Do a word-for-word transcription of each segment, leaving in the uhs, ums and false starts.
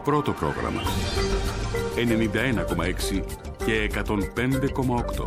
Πρώτο πρόγραμμα. ενενήντα ένα κόμμα έξι και εκατόν πέντε κόμμα οκτώ.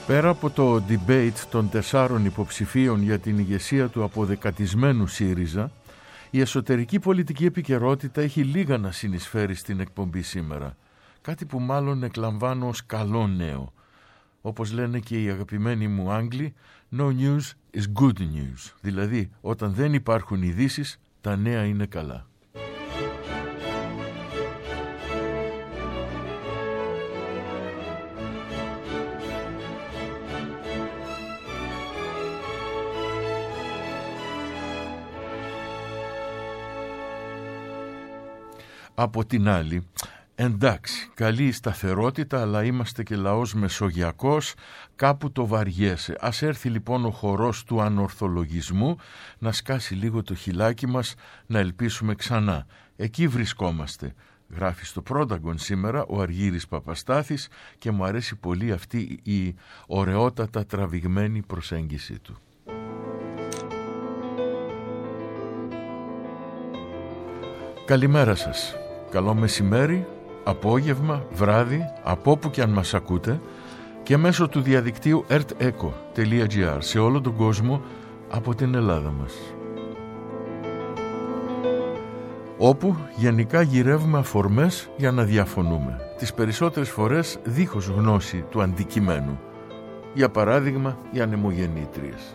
Πέρα από το debate των τεσσάρων υποψηφίων για την ηγεσία του αποδεκατισμένου ΣΥΡΙΖΑ, η εσωτερική πολιτική επικαιρότητα έχει λίγα να συνεισφέρει στην εκπομπή σήμερα. Κάτι που μάλλον εκλαμβάνω ως καλό νέο. Όπως λένε και οι αγαπημένοι μου Άγγλοι, no news is good news. Δηλαδή, όταν δεν υπάρχουν ειδήσεις, τα νέα είναι καλά. Από την άλλη, εντάξει, καλή η σταθερότητα, αλλά είμαστε και λαός μεσογειακός, κάπου το βαριέσαι. Ας έρθει λοιπόν ο χορός του ανορθολογισμού να σκάσει λίγο το χυλάκι μας, να ελπίσουμε ξανά. Εκεί βρισκόμαστε. Γράφει στο Πρόταγκον σήμερα ο Αργύρης Παπαστάθης και μου αρέσει πολύ αυτή η ωραιότατα τραβηγμένη προσέγγιση του. Καλημέρα σας. Καλό μεσημέρι, απόγευμα, βράδυ, από όπου και αν μας ακούτε και μέσω του διαδικτύου ερτ εκο τελεία τζι άρ σε όλο τον κόσμο από την Ελλάδα μας. Όπου γενικά γυρεύουμε αφορμές για να διαφωνούμε, τις περισσότερες φορές δίχως γνώση του αντικειμένου. Για παράδειγμα, οι ανεμογεννήτριες.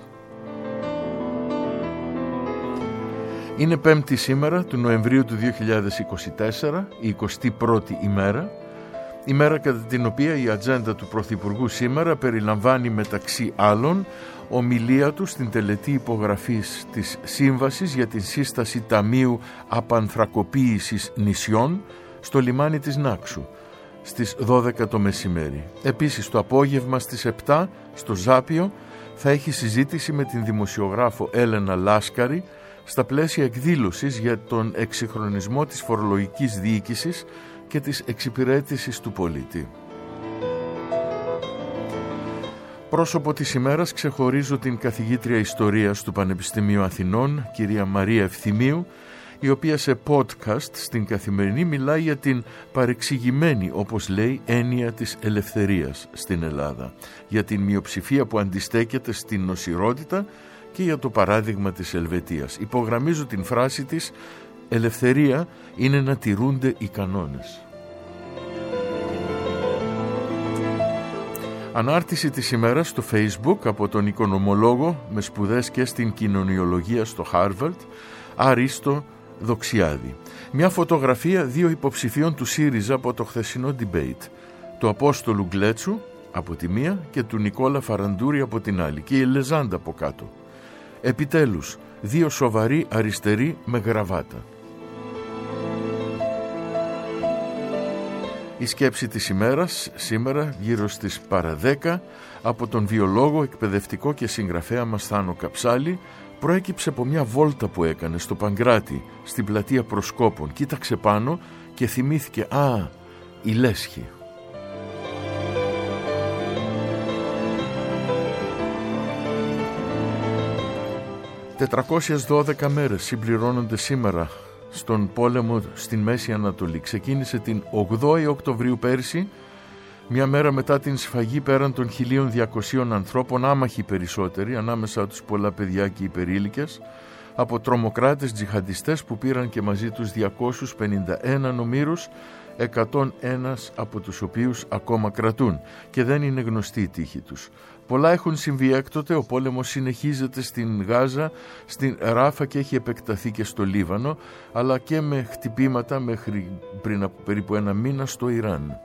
Είναι πέμπτη σήμερα του Νοεμβρίου του δύο χιλιάδες είκοσι τέσσερα, η εικοστή πρώτη ημέρα, ημέρα κατά την οποία η ατζέντα του Πρωθυπουργού σήμερα περιλαμβάνει μεταξύ άλλων ομιλία του στην τελετή υπογραφής της Σύμβασης για την σύσταση Ταμείου Απανθρακοποίησης Νησιών στο λιμάνι της Νάξου στις δώδεκα το μεσημέρι. Επίσης το απόγευμα στις επτά στο Ζάπιο θα έχει συζήτηση με την δημοσιογράφο Έλενα Λάσκαρη στα πλαίσια εκδήλωσης για τον εξυγχρονισμό της φορολογικής διοίκησης και της εξυπηρέτησης του πολίτη. Πρόσωπο της ημέρας ξεχωρίζω την καθηγήτρια ιστορίας του Πανεπιστημίου Αθηνών, κυρία Μαρία Ευθυμίου, η οποία σε podcast στην Καθημερινή μιλάει για την παρεξηγημένη, όπως λέει, έννοια της ελευθερίας στην Ελλάδα, για την μειοψηφία που αντιστέκεται στην νοσηρότητα και για το παράδειγμα της Ελβετίας. Υπογραμμίζω την φράση της «Ελευθερία είναι να τηρούνται οι κανόνες». Ανάρτηση της ημέρας στο Facebook από τον οικονομολόγο με σπουδές και στην κοινωνιολογία στο Harvard, Αρίστο Δοξιάδη. Μια φωτογραφία δύο υποψηφίων του ΣΥΡΙΖΑ από το χθεσινό debate, του Απόστολου Γκλέτσου από τη μία και του Νικόλα Φαραντούρη από την άλλη, και η Ελεζάντα από κάτω. Επιτέλους, δύο σοβαροί αριστεροί με γραβάτα. Η σκέψη της ημέρας σήμερα γύρω στις παραδέκα από τον βιολόγο, εκπαιδευτικό και συγγραφέα μας Θάνο Καψάλη προέκυψε από μια βόλτα που έκανε στο Παγκράτη στην πλατεία Προσκόπων. Κοίταξε πάνω και θυμήθηκε «Α, η Λέσχη». τετρακόσιες δώδεκα μέρες συμπληρώνονται σήμερα στον πόλεμο στην Μέση Ανατολή. Ξεκίνησε την ογδόη Οκτωβρίου πέρσι, μια μέρα μετά την σφαγή πέραν των χίλια διακοσίων ανθρώπων, άμαχοι περισσότεροι, ανάμεσα τους πολλά παιδιά και υπερήλικες, από τρομοκράτες τζιχαντιστές που πήραν και μαζί τους διακόσιους πενήντα ένα νομήρους, εκατόν ένα από τους οποίους ακόμα κρατούν και δεν είναι γνωστή η τύχη τους. Πολλά έχουν συμβεί έκτοτε, ο πόλεμος συνεχίζεται στην Γάζα, στην Ράφα και έχει επεκταθεί και στο Λίβανο, αλλά και με χτυπήματα μέχρι πριν από περίπου ένα μήνα στο Ιράν.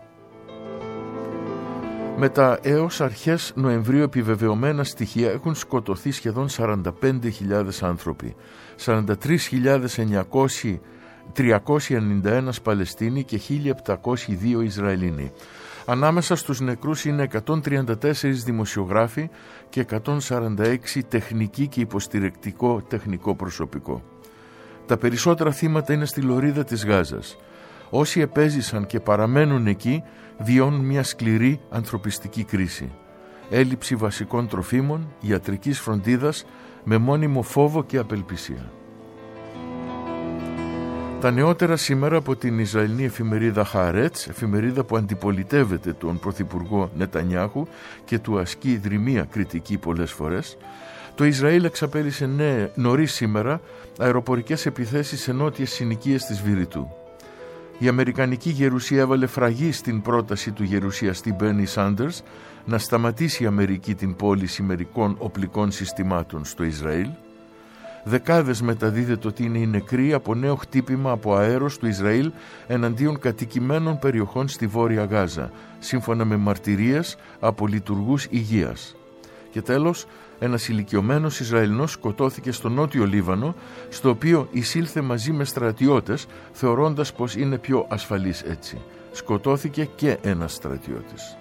Με τα έως αρχές Νοεμβρίου επιβεβαιωμένα στοιχεία έχουν σκοτωθεί σχεδόν σαράντα πέντε χιλιάδες άνθρωποι, σαράντα τρεις χιλιάδες τριακόσιοι ενενήντα ένα Παλαιστίνοι και χίλια επτακόσιοι δύο Ισραηλινοί. Ανάμεσα στους νεκρούς είναι εκατόν τριάντα τέσσερις δημοσιογράφοι και εκατόν σαράντα έξι τεχνική και υποστηρικτικό τεχνικό προσωπικό. Τα περισσότερα θύματα είναι στη λωρίδα της Γάζας. Όσοι επέζησαν και παραμένουν εκεί βιώνουν μια σκληρή ανθρωπιστική κρίση. Έλλειψη βασικών τροφίμων, ιατρικής φροντίδας με μόνιμο φόβο και απελπισία. Τα νεότερα σήμερα από την Ισραηλινή εφημερίδα Χάρετς, εφημερίδα που αντιπολιτεύεται τον Πρωθυπουργό Νετανιάχου και του ασκεί δρυμία κριτική πολλές φορές, το Ισραήλ εξαπέλυσε ναι, νωρίς σήμερα αεροπορικές επιθέσεις σε νότιες συνοικίες της Βηρητού. Η Αμερικανική Γερουσία έβαλε φραγή στην πρόταση του γερουσιαστή Μπέρνι Σάντερς να σταματήσει η Αμερική την πώληση μερικών οπλικών συστημάτων στο Ισραήλ. Δεκάδες μεταδίδεται ότι είναι οι νεκροί από νέο χτύπημα από αέρος του Ισραήλ εναντίον κατοικημένων περιοχών στη Βόρεια Γάζα, σύμφωνα με μαρτυρίες από λειτουργούς υγείας. Και τέλος, ένας ηλικιωμένος Ισραηλινός σκοτώθηκε στο νότιο Λίβανο, στο οποίο εισήλθε μαζί με στρατιώτες, θεωρώντας πως είναι πιο ασφαλής έτσι. Σκοτώθηκε και ένας στρατιώτης.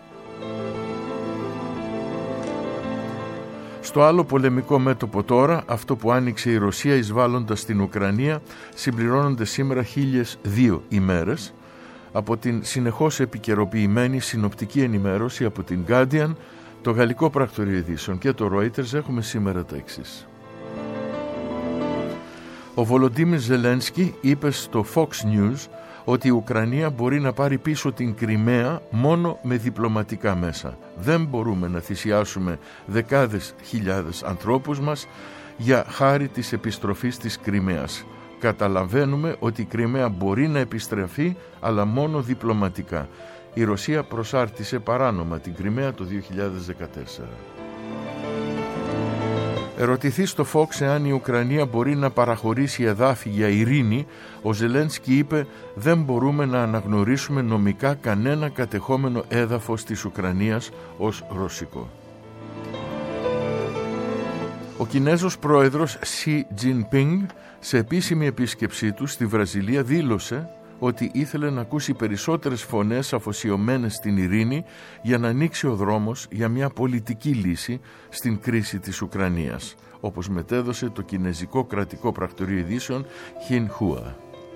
Στο άλλο πολεμικό μέτωπο τώρα, αυτό που άνοιξε η Ρωσία εισβάλλοντας στην Ουκρανία, συμπληρώνονται σήμερα χίλιες δύο ημέρες. Από την συνεχώς επικαιροποιημένη συνοπτική ενημέρωση από την Guardian, το Γαλλικό Πρακτορείο Ειδήσεων και το Reuters έχουμε σήμερα τα εξής. Ο Βολοντίμιρ Ζελένσκι είπε στο Fox News ότι η Ουκρανία μπορεί να πάρει πίσω την Κριμαία μόνο με διπλωματικά μέσα. Δεν μπορούμε να θυσιάσουμε δεκάδες χιλιάδες ανθρώπους μας για χάρη της επιστροφής της Κριμαίας. Καταλαβαίνουμε ότι η Κριμαία μπορεί να επιστρεφεί, αλλά μόνο διπλωματικά. Η Ρωσία προσάρτησε παράνομα την Κριμαία το δύο χιλιάδες δεκατέσσερα. Ερωτηθεί στο Fox εάν η Ουκρανία μπορεί να παραχωρήσει εδάφη για ειρήνη, ο Ζελένσκι είπε «Δεν μπορούμε να αναγνωρίσουμε νομικά κανένα κατεχόμενο έδαφος της Ουκρανίας ως ρωσικό». Ο Κινέζος πρόεδρος Σι Τζινπίνγκ σε επίσημη επίσκεψή του στη Βραζιλία δήλωσε ότι ήθελε να ακούσει περισσότερες φωνές αφοσιωμένες στην ειρήνη για να ανοίξει ο δρόμος για μια πολιτική λύση στην κρίση της Ουκρανίας, όπως μετέδωσε το Κινέζικο Κρατικό Πρακτορείο Ειδήσεων Χινχούα.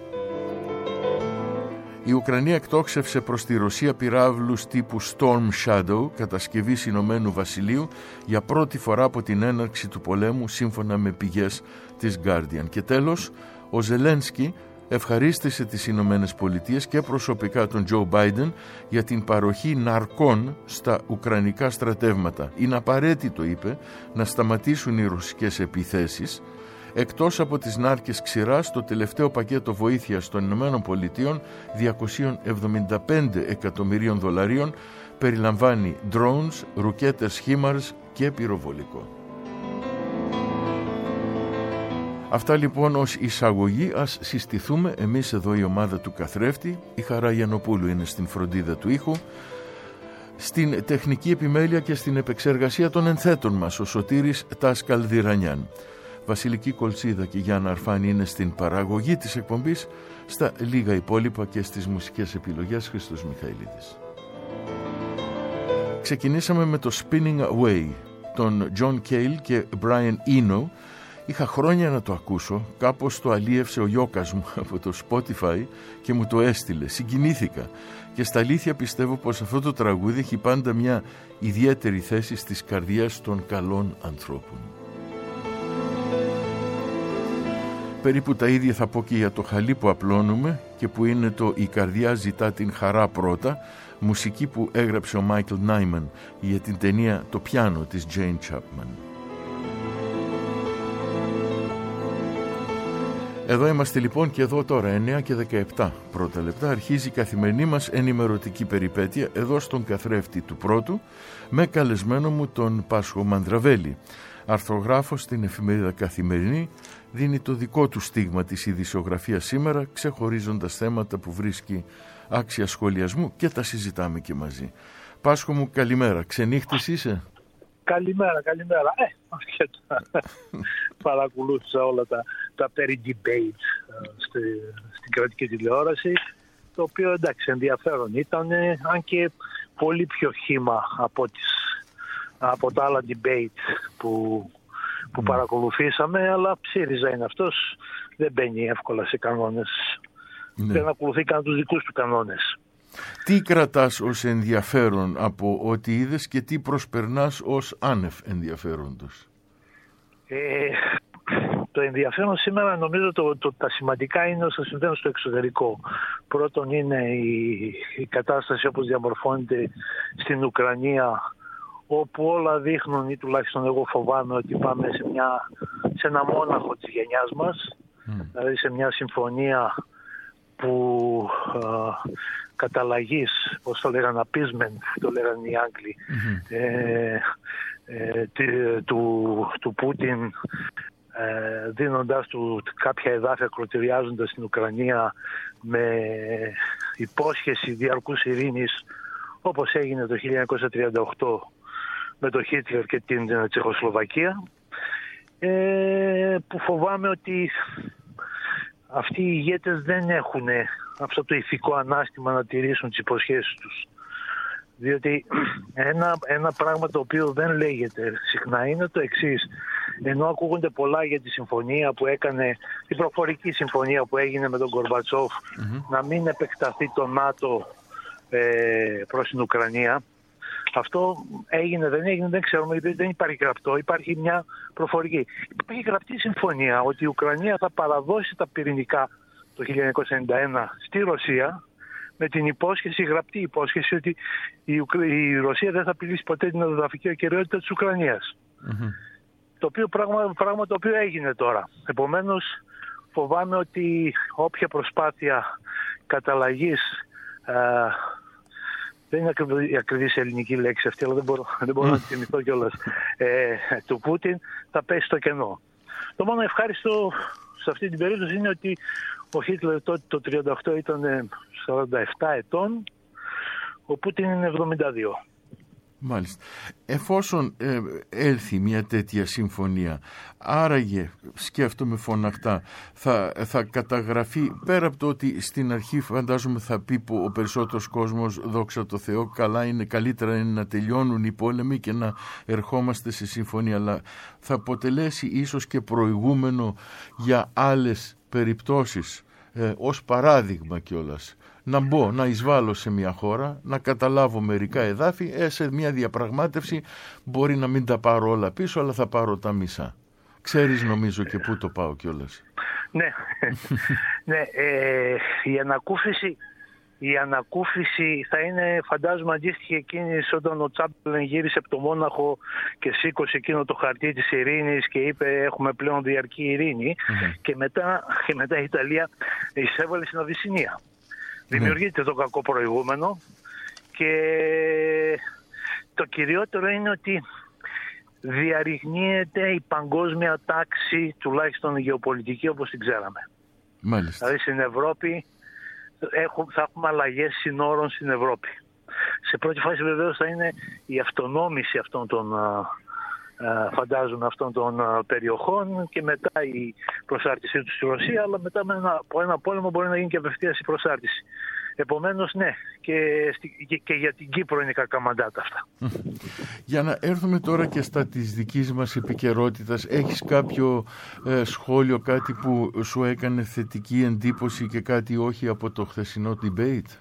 Η Ουκρανία εκτόξευσε προς τη Ρωσία πυράβλους τύπου Storm Shadow, κατασκευής Ηνωμένου Βασιλείου, για πρώτη φορά από την έναρξη του πολέμου, σύμφωνα με πηγές της Guardian. Και τέλος, ο Ζελένσκι ευχαρίστησε τις Ηνωμένες Πολιτείες και προσωπικά τον Τζο Μπάιντεν για την παροχή ναρκών στα ουκρανικά στρατεύματα. Είναι απαραίτητο, είπε, να σταματήσουν οι ρωσικές επιθέσεις. Εκτός από τις νάρκες ξηράς, το τελευταίο πακέτο βοήθειας των Ηνωμένων Πολιτείων διακόσια εβδομήντα πέντε εκατομμυρίων δολαρίων περιλαμβάνει drones, ρουκέτες χίμαρς και πυροβολικό. Αυτά λοιπόν ως εισαγωγή. Ας συστηθούμε εμείς εδώ η ομάδα του καθρέφτη. Η Χαρά Γιαννοπούλου είναι στην φροντίδα του ήχου, στην τεχνική επιμέλεια και στην επεξεργασία των ενθέτων μας ο Σωτήρης Τάσκαλ Διρανιάν. Βασιλική Κολτσίδα και Γιάννα Αρφάνη είναι στην παραγωγή της εκπομπής, στα λίγα υπόλοιπα και στις μουσικές επιλογές Χριστός Μιχαηλίδης. Ξεκινήσαμε με το Spinning Away, τον John Cale και Brian Eno. Είχα χρόνια να το ακούσω, κάπως το αλίευσε ο Γιώκας μου από το Spotify και μου το έστειλε. Συγκινήθηκα και στα αλήθεια πιστεύω πως αυτό το τραγούδι έχει πάντα μια ιδιαίτερη θέση στις καρδιές των καλών ανθρώπων. Περίπου τα ίδια θα πω και για το χαλί που απλώνουμε και που είναι το «Η καρδιά ζητά την χαρά πρώτα», μουσική που έγραψε ο Μάικλ Νάιμαν για την ταινία «Το πιάνο» της Jane Chapman. Εδώ είμαστε λοιπόν και εδώ τώρα εννιά και δεκαεπτά πρώτα λεπτά αρχίζει η καθημερινή μας ενημερωτική περιπέτεια εδώ στον καθρέφτη του πρώτου, με καλεσμένο μου τον Πάσχο Μανδραβέλη. Αρθρογράφος στην εφημερίδα Καθημερινή, δίνει το δικό του στίγμα της ειδησιογραφίας σήμερα, ξεχωρίζοντας θέματα που βρίσκει άξια σχολιασμού και τα συζητάμε και μαζί. Πάσχο μου, καλημέρα. Ξενύχτης είσαι? Καλημέρα, καλημέρα. Ε, αρκετά. Παρακολούθησα όλα τα, τα περί debate στη, στην κρατική τηλεόραση, το οποίο εντάξει ενδιαφέρον ήταν, αν και πολύ πιο χύμα από, τις, από τα άλλα debate που, που mm. παρακολουθήσαμε, αλλά ΣΥΡΙΖΑ είναι αυτός, δεν μπαίνει εύκολα σε κανόνες, ναι. Δεν ακολουθεί καν τους δικούς του κανόνες. Τι κρατάς ως ενδιαφέρον από ό,τι είδες και τι προσπερνάς ως άνευ ενδιαφέροντος? Ε, Το ενδιαφέρον σήμερα, νομίζω το, το, τα σημαντικά είναι όσα συμβαίνουν στο εξωτερικό. Πρώτον είναι η, η κατάσταση όπως διαμορφώνεται στην Ουκρανία, όπου όλα δείχνουν, ή τουλάχιστον εγώ φοβάμαι, ότι πάμε σε, μια, σε ένα μόναχο της γενιάς μας, mm. δηλαδή σε μια συμφωνία που α, καταλλαγής, πώς το λέγανε, appeasement, το λέγανε οι Άγγλοι, mm-hmm. ε, ε, του, του Πούτιν, ε, δίνοντας του κάποια εδάφια, κροτηριάζοντας την Ουκρανία με υπόσχεση διαρκούς ειρήνης, όπως έγινε το χίλια εννιακόσια τριάντα οκτώ με τον Χίτλερ και την Τσεχοσλοβακία, ε, που φοβάμαι ότι αυτοί οι ηγέτες δεν έχουν αυτό το ηθικό ανάστημα να τηρήσουν τις υποσχέσεις τους. Διότι ένα, ένα πράγμα το οποίο δεν λέγεται συχνά είναι το εξής. Ενώ ακούγονται πολλά για τη συμφωνία που έκανε, την προφορική συμφωνία που έγινε με τον Γκορμπατσόφ, mm-hmm. να μην επεκταθεί το ΝΑΤΟ ε, προς την Ουκρανία. Αυτό έγινε, δεν έγινε, δεν ξέρουμε, γιατί δεν υπάρχει γραπτό, υπάρχει μια προφορική. Υπάρχει γραπτή συμφωνία ότι η Ουκρανία θα παραδώσει τα πυρηνικά το χίλια εννιακόσια ενενήντα ένα στη Ρωσία, με την υπόσχεση, γραπτή υπόσχεση, ότι η, Ουκ... η Ρωσία δεν θα απειλήσει ποτέ την εδαφική ακεραιότητα της Ουκρανίας. Mm-hmm. Το οποίο πράγμα, πράγμα το οποίο έγινε τώρα. Επομένως, φοβάμαι ότι όποια προσπάθεια καταλλαγής, α, δεν είναι ακριβή, η ακριβής ελληνική λέξη αυτή, αλλά δεν μπορώ, δεν μπορώ να τη θυμηθώ κιόλας, ε, του Πούτιν, θα πέσει στο κενό. Το μόνο ευχάριστο σε αυτή την περίπτωση είναι ότι ο Χίτλερ τότε το τριάντα οκτώ ήταν σαράντα επτά ετών, ο Πούτιν είναι εβδομήντα δύο. Μάλιστα. Εφόσον ε, έλθει μια τέτοια συμφωνία, άραγε, σκέφτομαι φωναχτά, θα, θα καταγραφεί, πέρα από το ότι στην αρχή φαντάζομαι θα πει ο περισσότερος κόσμος, δόξα τω Θεώ, καλά είναι, καλύτερα είναι να τελειώνουν οι πόλεμοι και να ερχόμαστε σε συμφωνία, αλλά θα αποτελέσει ίσως και προηγούμενο για άλλες περιπτώσεις, ε, ως παράδειγμα κιόλας. Να μπω, να εισβάλλω σε μια χώρα, να καταλάβω μερικά εδάφη, ε, σε μια διαπραγμάτευση μπορεί να μην τα πάρω όλα πίσω, αλλά θα πάρω τα μισά. Ξέρεις νομίζω και πού το πάω κιόλας. Ναι, ναι ε, η ανακούφιση... Η ανακούφιση θα είναι, φαντάζομαι, αντίστοιχη εκείνης όταν ο Τσάμπλεν γύρισε από το Μόναχο και σήκωσε εκείνο το χαρτί της ειρήνης και είπε έχουμε πλέον διαρκή ειρήνη, mm-hmm. και, μετά, και μετά η Ιταλία εισέβαλε στην Αβυσσινία. Mm-hmm. Δημιουργείται το κακό προηγούμενο και το κυριότερο είναι ότι διαρριγνύεται η παγκόσμια τάξη, τουλάχιστον η γεωπολιτική όπως την ξέραμε. Μάλιστα. Δηλαδή στην Ευρώπη θα έχουμε αλλαγές συνόρων στην Ευρώπη. Σε πρώτη φάση βεβαίως θα είναι η αυτονόμηση αυτών των, φαντάζομαι, αυτών των περιοχών και μετά η προσάρτησή τους στη Ρωσία, αλλά μετά με ένα, από ένα πόλεμο μπορεί να γίνει και απευθείας η προσάρτηση. Επομένως, ναι, και, και, και για την Κύπρο είναι κακά μαντάτα αυτά. Για να έρθουμε τώρα και στα της δικής μας επικαιρότητας, έχεις κάποιο ε, σχόλιο, κάτι που σου έκανε θετική εντύπωση και κάτι όχι από το χθεσινό debate?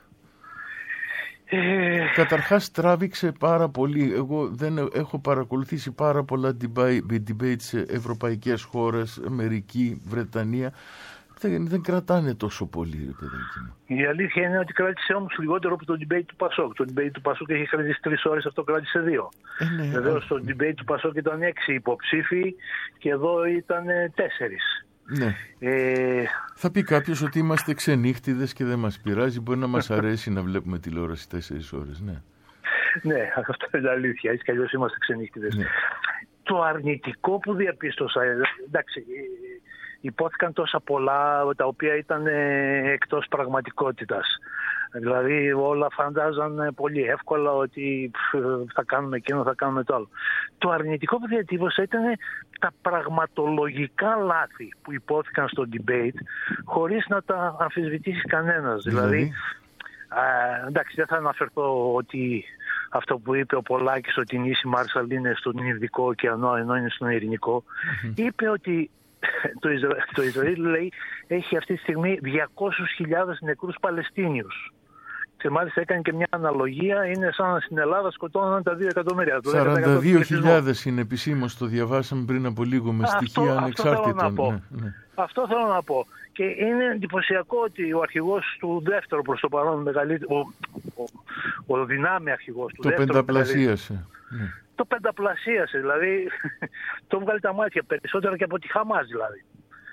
Ε... Καταρχάς τράβηξε πάρα πολύ, εγώ δεν έχω παρακολουθήσει πάρα πολλά debate σε ευρωπαϊκές χώρες, Αμερική, Βρετανία. Δεν, δεν κρατάνε τόσο πολύ, ρε παιδάκι μου. Η αλήθεια είναι ότι κράτησε όμως λιγότερο από το debate του Πασόκ. Το debate του Πασόκ έχει κρατήσει τρεις ώρες, αυτό κράτησε δύο. Ε, ναι, Βεβαίως το debate του Πασόκ ήταν έξι υποψήφοι και εδώ ήταν τέσσερις. Ναι. Ε... Θα πει κάποιος ότι είμαστε ξενύχτιδες και δεν μας πειράζει. Μπορεί να μας αρέσει να βλέπουμε τηλεόραση τέσσερις ώρες, ναι. Ναι, αυτό είναι αλήθεια. Έτσι κι αλλιώς είμαστε ξενύχτιδες. Ναι. Το αρνητικό που διαπίστωσα, εντάξει, υπόθηκαν τόσα πολλά τα οποία ήταν εκτός πραγματικότητας. Δηλαδή όλα φαντάζαν πολύ εύκολα ότι θα κάνουμε εκείνο, θα κάνουμε το άλλο. Το αρνητικό που διατύπωσα ήταν τα πραγματολογικά λάθη που υπόθηκαν στο debate χωρίς να τα αμφισβητήσει κανένας. Δηλαδή, δηλαδή α, εντάξει, δεν θα αναφερθώ ότι αυτό που είπε ο Πολάκης ότι η νήσι Μάρσαλ είναι στον Ινδικό ωκεανό ενώ είναι στον Ειρηνικό, mm-hmm. είπε ότι το, Ισρα... το Ισραήλ, λέει, έχει αυτή τη στιγμή διακόσιες χιλιάδες νεκρούς Παλαιστίνιους. Και μάλιστα έκανε και μια αναλογία, είναι σαν στην Ελλάδα σκοτώναν τα δύο εκατομμύρια. σαράντα δύο χιλιάδες είναι επισήμως, το διαβάσαμε πριν από λίγο με στοιχεία ανεξάρτητα. Ναι, ναι. Αυτό θέλω να πω. Και είναι εντυπωσιακό ότι ο αρχηγός του δεύτερου προς το παρόν μεγαλύτερο, ο, ο, ο δυνάμει αρχηγός του το δεύτερου. Το πενταπλασίασε. Ναι. Το πενταπλασίασε, δηλαδή το βγάλει τα μάτια περισσότερα και από τη Χαμάς δηλαδή.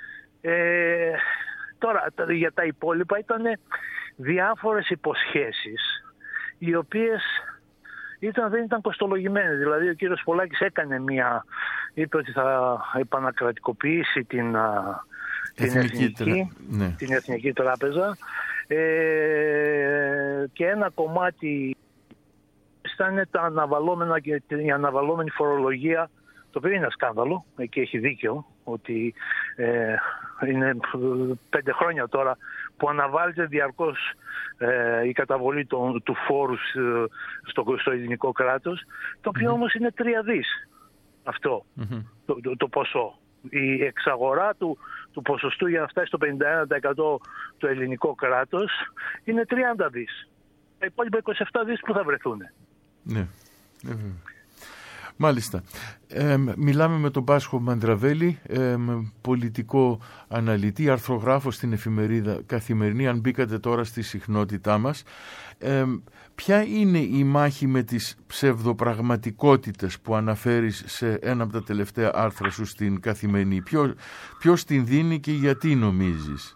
Ε, τώρα για τα υπόλοιπα ήταν διάφορες υποσχέσεις οι οποίες ήταν, δεν ήταν κοστολογημένες. Δηλαδή ο κύριος Πολάκης έκανε μία, είπε ότι θα επανακρατικοποιήσει την, την, Εθνική, εθνική, ναι. την Εθνική Τράπεζα ε, και ένα κομμάτι ήταν τα αναβαλώμενα και η αναβαλώμενη φορολογία, το οποίο είναι σκάνδαλο, εκεί έχει δίκιο, ότι ε, είναι πέντε χρόνια τώρα που αναβάλλεται διαρκώς ε, η καταβολή των, του φόρου ε, στο, στο ελληνικό κράτος, το οποίο mm-hmm. όμως είναι τρία δις αυτό, mm-hmm. το, το, το ποσό. Η εξαγορά του, του ποσοστού για να φτάσει στο πενήντα ένα τοις εκατό το ελληνικό κράτος είναι τριάντα δις. Τα υπόλοιπα είκοσι επτά δις που θα βρεθούν. Ναι. Μάλιστα. Ε, μιλάμε με τον Πάσχο Μαντραβέλη, ε, πολιτικό αναλυτή, αρθρογράφο στην εφημερίδα Καθημερινή. Αν μπήκατε τώρα στη συχνότητά μας, ε, ποια είναι η μάχη με τις ψευδοπραγματικότητες που αναφέρεις σε ένα από τα τελευταία άρθρα σου στην Καθημερινή? Ποιο, ποιος την δίνει και γιατί νομίζεις?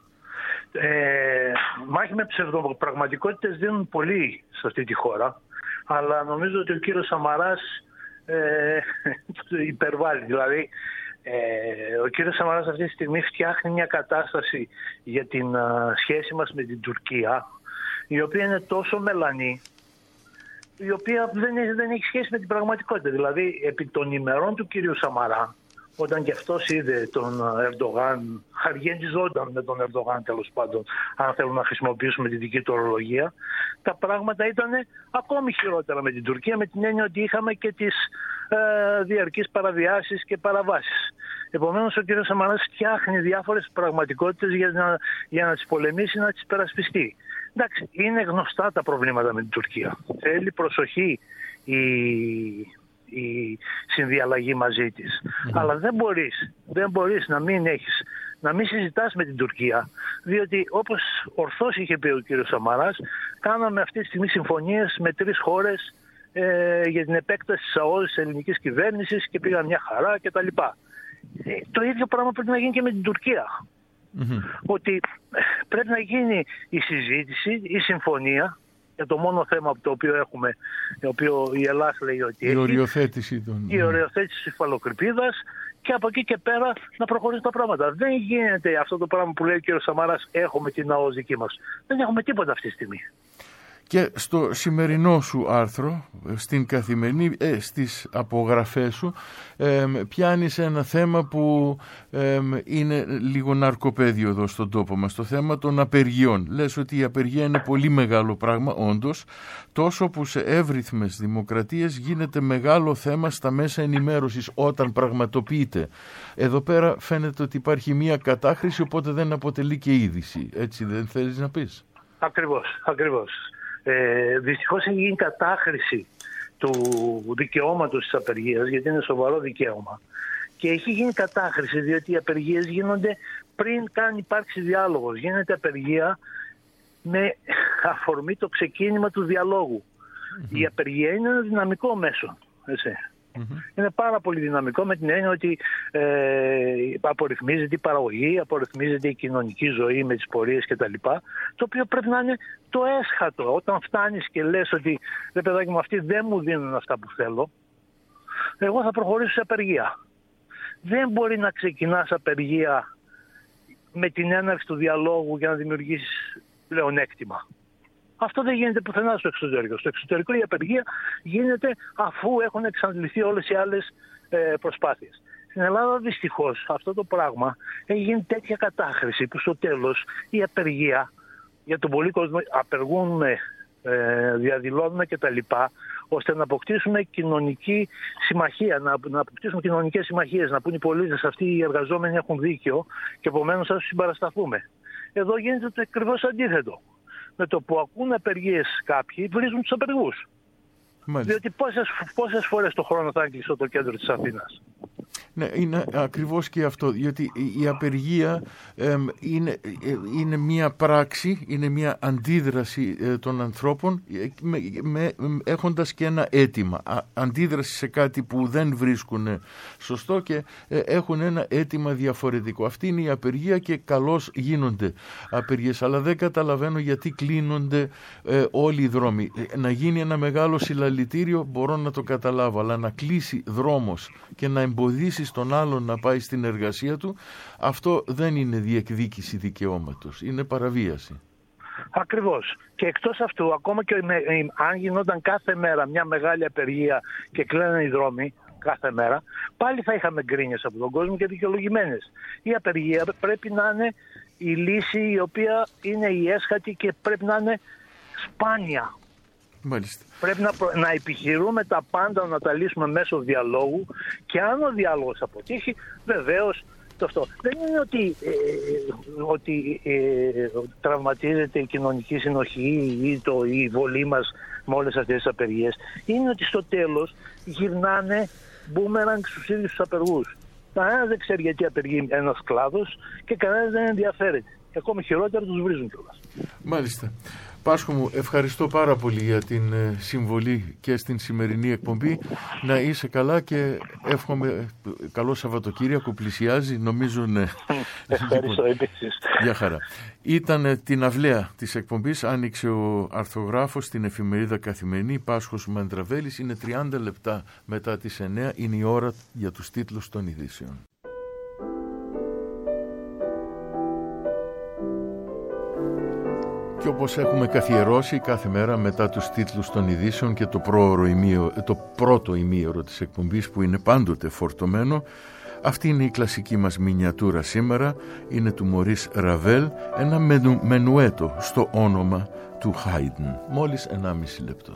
Ε, μάχη με ψευδοπραγματικότητες δίνουν πολλοί σε αυτή τη χώρα, αλλά νομίζω ότι ο κύριος Σαμαράς Ε, υπερβάλλει. Δηλαδή ε, ο κύριος Σαμαράς αυτή τη στιγμή φτιάχνει μια κατάσταση για την α, σχέση μας με την Τουρκία, η οποία είναι τόσο μελανή, η οποία δεν έχει, δεν έχει σχέση με την πραγματικότητα. Δηλαδή επί των ημερών του κύριου Σαμαρά, όταν και αυτός είδε τον Ερντογάν, χαριέντιζόταν με τον Ερντογάν τέλος πάντων, αν θέλουν να χρησιμοποιήσουμε τη δική του ορολογία, τα πράγματα ήταν ακόμη χειρότερα με την Τουρκία, με την έννοια ότι είχαμε και τις ε, διαρκείς παραβιάσεις και παραβάσεις. Επομένως ο κ. Σαμαράς φτιάχνει διάφορες πραγματικότητες για να, για να τις πολεμήσει, να τις υπερασπιστεί. Εντάξει, είναι γνωστά τα προβλήματα με την Τουρκία. Θέλει προσοχή η... η συνδιαλλαγή μαζί της. Mm-hmm. Αλλά δεν μπορείς, δεν μπορείς να μην έχεις, να μην συζητάς με την Τουρκία, διότι όπως ορθώς είχε πει ο κύριος Σαμαράς, κάναμε αυτή τη στιγμή συμφωνίες με τρεις χώρες ε, για την επέκταση της ΑΟΣ της ελληνικής κυβέρνησης και πήγαν μια χαρά κτλ. Ε, το ίδιο πράγμα πρέπει να γίνει και με την Τουρκία. Mm-hmm. Ότι πρέπει να γίνει η συζήτηση, η συμφωνία, για το μόνο θέμα από το οποίο έχουμε, το οποίο η Ελλάδα λέει ότι η έχει, οριοθέτηση των... η οριοθέτηση της υφαλοκρηπίδας, και από εκεί και πέρα να προχωρήσουν τα πράγματα. Δεν γίνεται αυτό το πράγμα που λέει ο κ. Σαμαράς, έχουμε την ΑΟΣ δική μας. Δεν έχουμε τίποτα αυτή τη στιγμή. Και στο σημερινό σου άρθρο, στην Καθημερινή, ε, στις απογραφές σου, ε, πιάνεις ένα θέμα που ε, είναι λίγο ναρκοπαίδιο εδώ στον τόπο μας, το θέμα των απεργιών. Λες ότι η απεργία είναι πολύ μεγάλο πράγμα, όντως, τόσο που σε εύρυθμες δημοκρατίες γίνεται μεγάλο θέμα στα μέσα ενημέρωσης όταν πραγματοποιείται. Εδώ πέρα φαίνεται ότι υπάρχει μια κατάχρηση, οπότε δεν αποτελεί και είδηση. Έτσι δεν θέλεις να πεις? Ακριβώς, ακριβώς. Ε, δυστυχώς έχει γίνει κατάχρηση του δικαιώματος της απεργίας, γιατί είναι σοβαρό δικαίωμα, και έχει γίνει κατάχρηση διότι οι απεργίες γίνονται πριν καν υπάρξει διάλογος. Γίνεται απεργία με αφορμή το ξεκίνημα του διαλόγου. Mm-hmm. Η απεργία είναι ένα δυναμικό μέσο, έτσι. Mm-hmm. Είναι πάρα πολύ δυναμικό, με την έννοια ότι ε, απορριθμίζεται η παραγωγή, απορριθμίζεται η κοινωνική ζωή με τις πορείες κτλ. Το οποίο πρέπει να είναι το έσχατο. Όταν φτάνεις και λες ότι ρε παιδάκι μου, αυτοί δεν μου δίνουν αυτά που θέλω, εγώ θα προχωρήσω σε απεργία. Δεν μπορεί να ξεκινάς απεργία με την έναρξη του διαλόγου για να δημιουργήσεις πλεονέκτημα. Αυτό δεν γίνεται πουθενά στο εξωτερικό. Στο εξωτερικό η απεργία γίνεται αφού έχουν εξαντληθεί όλες οι άλλες ε, προσπάθειες. Στην Ελλάδα δυστυχώς αυτό το πράγμα έχει γίνει τέτοια κατάχρηση που στο τέλος η απεργία για τον πολύ κόσμο απεργούμε, ε, διαδηλώνουμε κτλ. Ώστε να αποκτήσουμε κοινωνική συμμαχία, να, να αποκτήσουμε κοινωνικές συμμαχίες, να πούν οι πολίτες αυτοί οι εργαζόμενοι έχουν δίκιο και επομένως θα τους συμπαρασταθούμε. Εδώ γίνεται το ακριβώς αντίθετο. με το που ακούν απεργίες κάποιοι, βρίζουν τους απεργούς. Μάλιστα. Διότι πόσες, πόσες φορές το χρόνο θα έκλεισω το κέντρο της Αθήνας. Ναι, είναι ακριβώς και αυτό, γιατί η απεργία ε, είναι, είναι μια πράξη, είναι μια αντίδραση ε, των ανθρώπων ε, με, με, έχοντας και ένα αίτημα, α, αντίδραση σε κάτι που δεν βρίσκουν σωστό και ε, έχουν ένα αίτημα διαφορετικό. Αυτή είναι η απεργία και καλώς γίνονται απεργίες, αλλά δεν καταλαβαίνω γιατί κλείνονται ε, όλοι οι δρόμοι. Ε, να γίνει ένα μεγάλο συλλαλητήριο μπορώ να το καταλάβω, αλλά να κλείσει δρόμος και να εμποδίσει στον άλλον να πάει στην εργασία του, αυτό δεν είναι διεκδίκηση δικαιώματος, είναι παραβίαση. Ακριβώς. Και εκτός αυτού, ακόμα και με, αν γινόταν κάθε μέρα μια μεγάλη απεργία και κλαίνανε οι δρόμοι κάθε μέρα, πάλι θα είχαμε γκρίνιες από τον κόσμο και δικαιολογημένες. Η απεργία πρέπει να είναι η λύση η οποία είναι η έσχατη και πρέπει να είναι σπάνια. Μάλιστα. Πρέπει να, να επιχειρούμε τα πάντα να τα λύσουμε μέσω διαλόγου και αν ο διάλογος αποτύχει, βεβαίως το αυτό. Δεν είναι ότι, ε, ότι ε, τραυματίζεται η κοινωνική συνοχή ή το, η βολή μας με όλες αυτές τις απεργίες. Είναι ότι στο τέλος γυρνάνε μπούμεραγκ στους ίδιους τους απεργούς. Κανένας δεν ξέρει γιατί απεργεί ένας κλάδος και κανένας δεν ενδιαφέρεται. Και ακόμη χειρότερα τους βρίζουν κιόλας. Μάλιστα. Πάσχο μου, ευχαριστώ πάρα πολύ για την συμβολή και στην σημερινή εκπομπή. Να είσαι καλά και εύχομαι καλό Σαββατοκύριακο, πλησιάζει, νομίζω ναι. Ευχαριστώ επίσης. Γεια χαρά. Ήταν την αυλαία της εκπομπής, άνοιξε ο αρθογράφος στην εφημερίδα Καθημερινή, Πάσχος Μαντραβέλης, είναι τριάντα λεπτά μετά τις εννιά, είναι η ώρα για τους τίτλους των ειδήσεων. Και όπως έχουμε καθιερώσει κάθε μέρα μετά τους τίτλους των ειδήσεων και το, ημίω, το πρώτο ημίωρο της εκπομπής που είναι πάντοτε φορτωμένο, αυτή είναι η κλασική μας μινιατούρα σήμερα, είναι του Μωρίς Ραβέλ, ένα μενου, μενουέτο στο όνομα του Χάιντν. Μόλις ενάμιση λεπτό.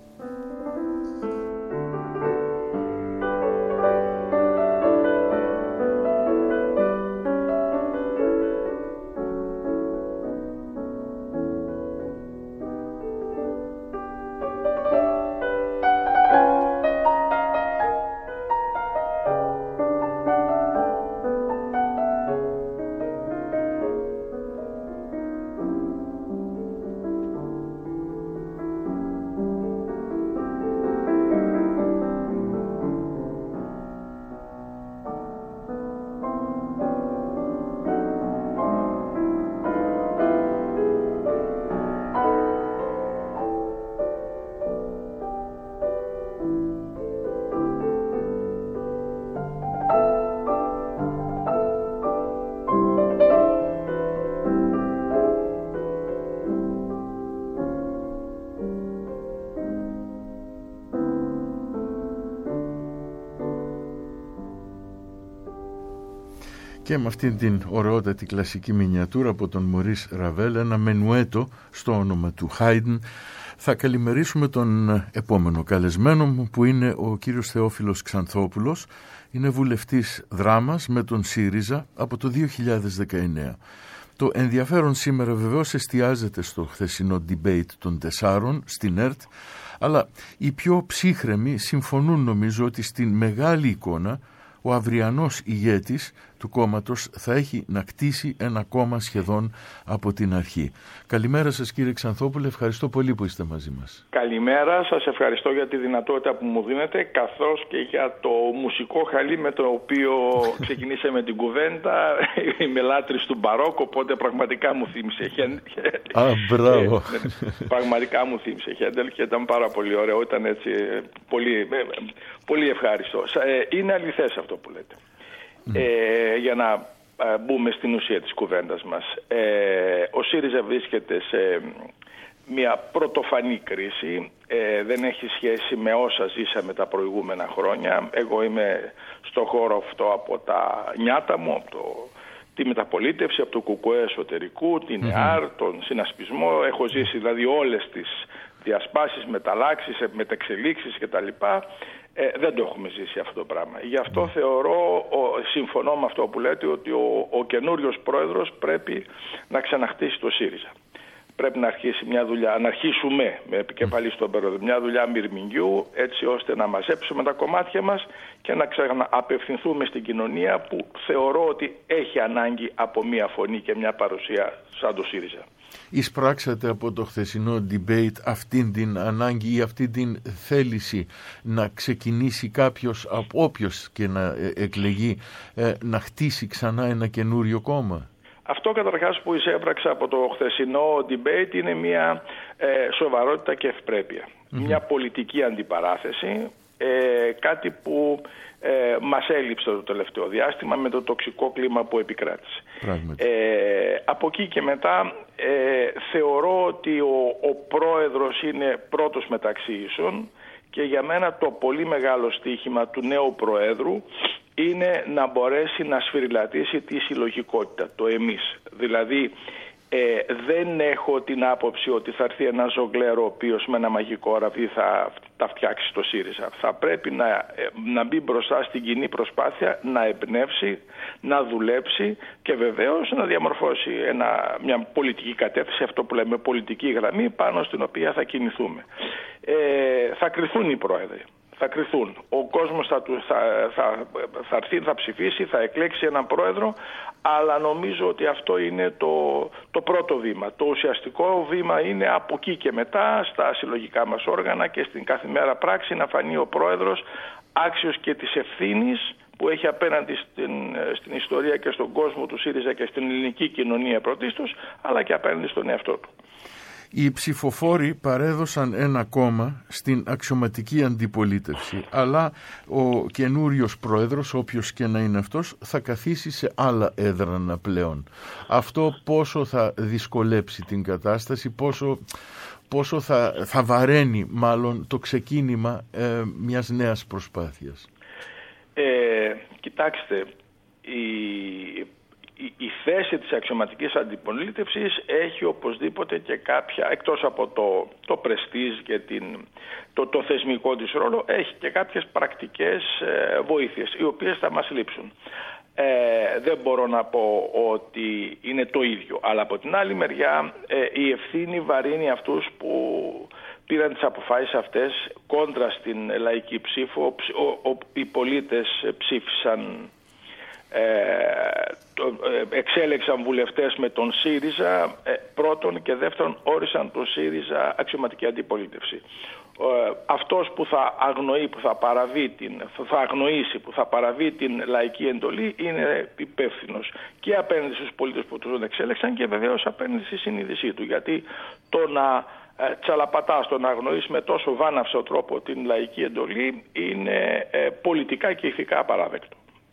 Και με αυτήν την ωραιότατη κλασική μινιατούρα από τον Μωρίς Ραβέλ, ένα μενουέτο στο όνομα του Χάιντν, θα καλημερίσουμε τον επόμενο καλεσμένο μου που είναι ο κύριος Θεόφιλος Ξανθόπουλος. Είναι βουλευτής Δράμας με τον ΣΥΡΙΖΑ από το δύο χιλιάδες δεκαεννέα. Το ενδιαφέρον σήμερα βεβαίως εστιάζεται στο χθεσινό debate των τεσσάρων στην ΕΡΤ, αλλά οι πιο ψύχρεμοι συμφωνούν νομίζω ότι στην μεγάλη εικόνα ο αυριανός ηγέτης του κόμματος θα έχει να κτίσει ένα κόμμα σχεδόν από την αρχή. Καλημέρα σας κύριε Ξανθόπουλε, ευχαριστώ πολύ που είστε μαζί μας. Καλημέρα, σας ευχαριστώ για τη δυνατότητα που μου δίνετε, καθώς και για το μουσικό χαλί με το οποίο ξεκινήσαμε την κουβέντα. Είμαι λάτρης του μπαρόκο, οπότε πραγματικά μου θύμισε Χέντελ. Α, μπράβο. Πραγματικά μου θύμισε Χέντελ και ήταν πάρα πολύ ωραίο, ήταν έτσι πολύ, πολύ ευχάριστο. Είναι αληθές αυτό που λέτε. Ε, για να ε, μπούμε στην ουσία της κουβέντας μας. Ε, ο ΣΥΡΙΖΑ βρίσκεται σε μια πρωτοφανή κρίση, ε, δεν έχει σχέση με όσα ζήσαμε τα προηγούμενα χρόνια. Εγώ είμαι στο χώρο αυτό από τα νιάτα μου, από το, τη μεταπολίτευση, από το ΚΚΕ εσωτερικού, την ΕΑΡ, mm-hmm. τον συνασπισμό. Έχω ζήσει δηλαδή όλες τις διασπάσεις, μεταλλάξεις, μεταξελίξεις κτλ. Ε, δεν το έχουμε ζήσει αυτό το πράγμα. Γι' αυτό mm. θεωρώ, ο, συμφωνώ με αυτό που λέτε, ότι ο, ο καινούριος πρόεδρος πρέπει να ξαναχτίσει το ΣΥΡΙΖΑ. πρέπει να αρχίσει μια δουλειά, να αρχίσουμε με επικεφαλή στον πρόεδρο, μια δουλειά μυρμηγκιού, έτσι ώστε να μαζέψουμε τα κομμάτια μας και να ξανααπευθυνθούμε στην κοινωνία που θεωρώ ότι έχει ανάγκη από μια φωνή και μια παρουσία σαν το ΣΥΡΙΖΑ. Εισπράξατε από το χθεσινό debate αυτήν την ανάγκη ή αυτή την θέληση να ξεκινήσει κάποιος, από όποιος και να εκλεγεί, να χτίσει ξανά ένα καινούριο κόμμα? Αυτό καταρχάς που εισέπραξα από το χθεσινό debate είναι μια ε, σοβαρότητα και ευπρέπεια. Mm-hmm. Μια πολιτική αντιπαράθεση, ε, κάτι που ε, μας έλειψε το τελευταίο διάστημα με το τοξικό κλίμα που επικράτησε. Ε, από εκεί και μετά ε, θεωρώ ότι ο, ο πρόεδρος είναι πρώτος μεταξύ ίσων και για μένα το πολύ μεγάλο στοίχημα του νέου προέδρου είναι να μπορέσει να σφυριλατήσει τη συλλογικότητα, το εμείς. Δηλαδή ε, δεν έχω την άποψη ότι θα έρθει ένα ζογκλέρο ο οποίος με ένα μαγικό ραβδί θα τα φτιάξει το ΣΥΡΙΖΑ. Θα πρέπει να, ε, να μπει μπροστά στην κοινή προσπάθεια, να εμπνεύσει, να δουλέψει και βεβαίως να διαμορφώσει ένα, μια πολιτική κατεύθυνση, αυτό που λέμε πολιτική γραμμή, πάνω στην οποία θα κινηθούμε. Ε, θα κριθούν οι πρόεδροι. Θα κριθούν. Ο κόσμος θα, θα, θα, θα έρθει, θα ψηφίσει, θα εκλέξει έναν πρόεδρο, αλλά νομίζω ότι αυτό είναι το, το πρώτο βήμα. Το ουσιαστικό βήμα είναι από εκεί και μετά στα συλλογικά μας όργανα και στην καθημερινή πράξη να φανεί ο πρόεδρος άξιος και της ευθύνης που έχει απέναντι στην, στην ιστορία και στον κόσμο του ΣΥΡΙΖΑ και στην ελληνική κοινωνία πρωτίστως, αλλά και απέναντι στον εαυτό του. Οι ψηφοφόροι παρέδωσαν ένα κόμμα στην αξιωματική αντιπολίτευση, αλλά ο καινούριος πρόεδρος, όποιος και να είναι αυτός, θα καθίσει σε άλλα έδρανα πλέον. Αυτό πόσο θα δυσκολέψει την κατάσταση, πόσο, πόσο θα, θα βαραίνει μάλλον το ξεκίνημα ε, μιας νέας προσπάθειας? Ε, κοιτάξτε, η... Η θέση της αξιωματικής αντιπολίτευσης έχει οπωσδήποτε και κάποια, εκτός από το, το πρεστίζ και την, το, το θεσμικό της ρόλο, έχει και κάποιες πρακτικές ε, βοήθειες, οι οποίες θα μας λείψουν. Ε, δεν μπορώ να πω ότι είναι το ίδιο, αλλά από την άλλη μεριά ε, η ευθύνη βαρύνει αυτούς που πήραν τις αποφάσεις αυτές κόντρα στην λαϊκή ψήφο. Ο, ο, οι πολίτες ψήφισαν, Ε, το, ε, εξέλεξαν βουλευτές με τον ΣΥΡΙΖΑ ε, πρώτον, και δεύτερον όρισαν τον ΣΥΡΙΖΑ αξιωματική αντιπολίτευση. Ε, αυτός που θα αγνοεί, που θα παραβεί την, θα αγνοήσει, που θα παραβεί την λαϊκή εντολή είναι υπεύθυνος και απέναντι στους πολίτες που τον εξέλεξαν και βεβαίως απέναντι στη συνείδησή του, γιατί το να ε, τσαλαπατάς, το να αγνοείς με τόσο βάναυσο τρόπο την λαϊκή εντολή είναι ε, πολιτικά και ηθικά απαράδεκτο.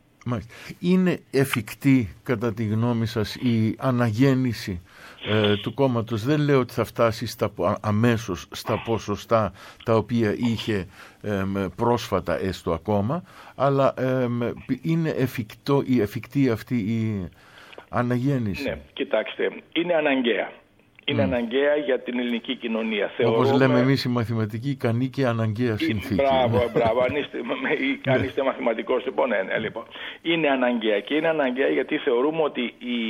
Είναι εφικτή κατά τη γνώμη σας η αναγέννηση ε, του κόμματος? Δεν λέω ότι θα φτάσει στα, αμέσως στα ποσοστά τα οποία είχε ε, πρόσφατα έστω ακόμα, αλλά ε, είναι εφικτό, η εφικτή αυτή η αναγέννηση? Ναι, κοιτάξτε, είναι αναγκαία. Είναι mm. αναγκαία για την ελληνική κοινωνία. Θεωρούμε... Όπως λέμε εμείς οι μαθηματικοί, ικανή και αναγκαία συνθήκη. Μπράβο, μπράβο. Αν είστε, αν είστε μαθηματικός, λοιπόν, ναι, ναι, λοιπόν. Είναι αναγκαία και είναι αναγκαία γιατί θεωρούμε ότι η,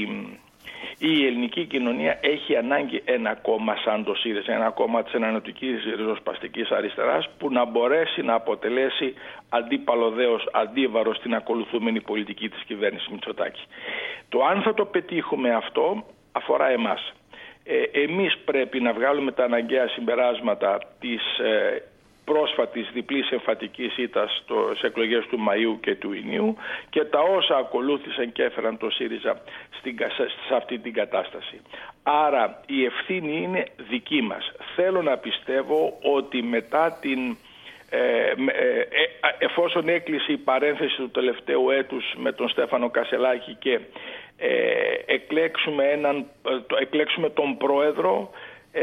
η ελληνική κοινωνία έχει ανάγκη ένα κόμμα σαν το ΣΥΡΙΖΑ, ένα κόμμα της ενανοτικής ριζοσπαστικής αριστεράς που να μπορέσει να αποτελέσει αντίπαλο δέος, αντίβαρο στην ακολουθούμενη πολιτική της κυβέρνησης Μητσοτάκη. Το αν θα το πετύχουμε αυτό αφορά εμάς. Ε, εμείς πρέπει να βγάλουμε τα αναγκαία συμπεράσματα της ε, πρόσφατης διπλής εμφατικής ήττας στις εκλογές του Μαΐου και του Ιουνίου και τα όσα ακολούθησαν και έφεραν το ΣΥΡΙΖΑ στην, σε αυτή την κατάσταση. Άρα η ευθύνη είναι δική μας. Θέλω να πιστεύω ότι μετά την... Ε, ε, ε, εφόσον έκλεισε η παρένθεση του τελευταίου έτους με τον Στέφανο Κασελάκη και ε, εκλέξουμε, έναν, το, εκλέξουμε τον πρόεδρο, ε,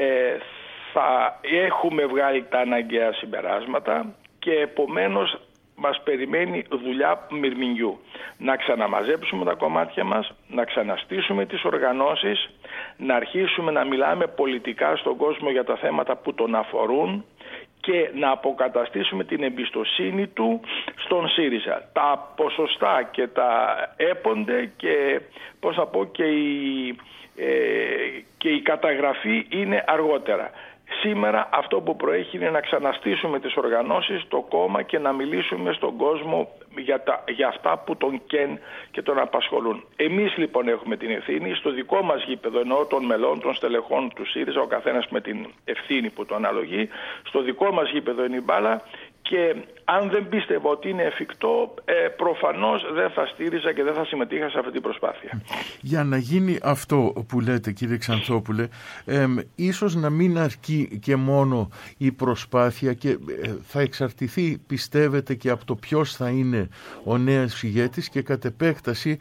θα έχουμε βγάλει τα αναγκαία συμπεράσματα και επομένως μας περιμένει δουλειά μυρμηγκιού. Να ξαναμαζέψουμε τα κομμάτια μας, να ξαναστήσουμε τις οργανώσεις, να αρχίσουμε να μιλάμε πολιτικά στον κόσμο για τα θέματα που τον αφορούν και να αποκαταστήσουμε την εμπιστοσύνη του στον ΣΥΡΙΖΑ. Τα ποσοστά και τα έπονται και, πώς να πω, και η, ε, και η καταγραφή είναι αργότερα. Σήμερα αυτό που προέχει είναι να ξαναστήσουμε τις οργανώσεις, το κόμμα και να μιλήσουμε στον κόσμο για, τα, για αυτά που τον καίν και τον απασχολούν. Εμείς λοιπόν έχουμε την ευθύνη στο δικό μας γήπεδο, εννοώ των μελών, των στελεχών του ΣΥΡΙΖΑ, ο καθένας με την ευθύνη που το αναλογεί, στο δικό μας γήπεδο είναι η μπάλα. Και αν δεν πίστευα ότι είναι εφικτό, ε, προφανώς δεν θα στήριζα και δεν θα συμμετείχα σε αυτή την προσπάθεια. Για να γίνει αυτό που λέτε, κύριε Ξανθόπουλε, ε, ίσως να μην αρκεί και μόνο η προσπάθεια και ε, θα εξαρτηθεί, πιστεύετε, και από το ποιος θα είναι ο νέος ηγέτης και κατ' επέκταση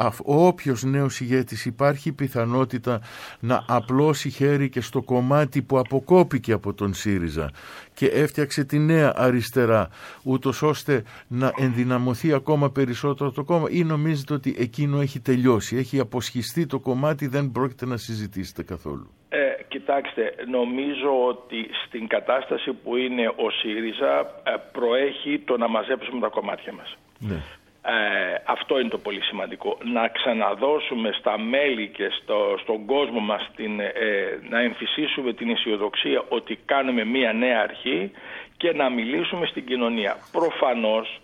όποιος νέος ηγέτης υπάρχει πιθανότητα να απλώσει χέρι και στο κομμάτι που αποκόπηκε από τον ΣΥΡΙΖΑ και έφτιαξε τη νέα αριστερά, ούτως ώστε να ενδυναμωθεί ακόμα περισσότερο το κόμμα, ή νομίζετε ότι εκείνο έχει τελειώσει, έχει αποσχιστεί το κομμάτι, δεν πρόκειται να συζητήσετε καθόλου? Ε, κοιτάξτε, νομίζω ότι στην κατάσταση που είναι ο ΣΥΡΙΖΑ προέχει το να μαζέψουμε τα κομμάτια μας. Ναι. Ε, αυτό είναι το πολύ σημαντικό. Να ξαναδώσουμε στα μέλη και στο, στον κόσμο μας την, ε, να εμφυσίσουμε την αισιοδοξία ότι κάνουμε μία νέα αρχή και να μιλήσουμε στην κοινωνία. Προφανώς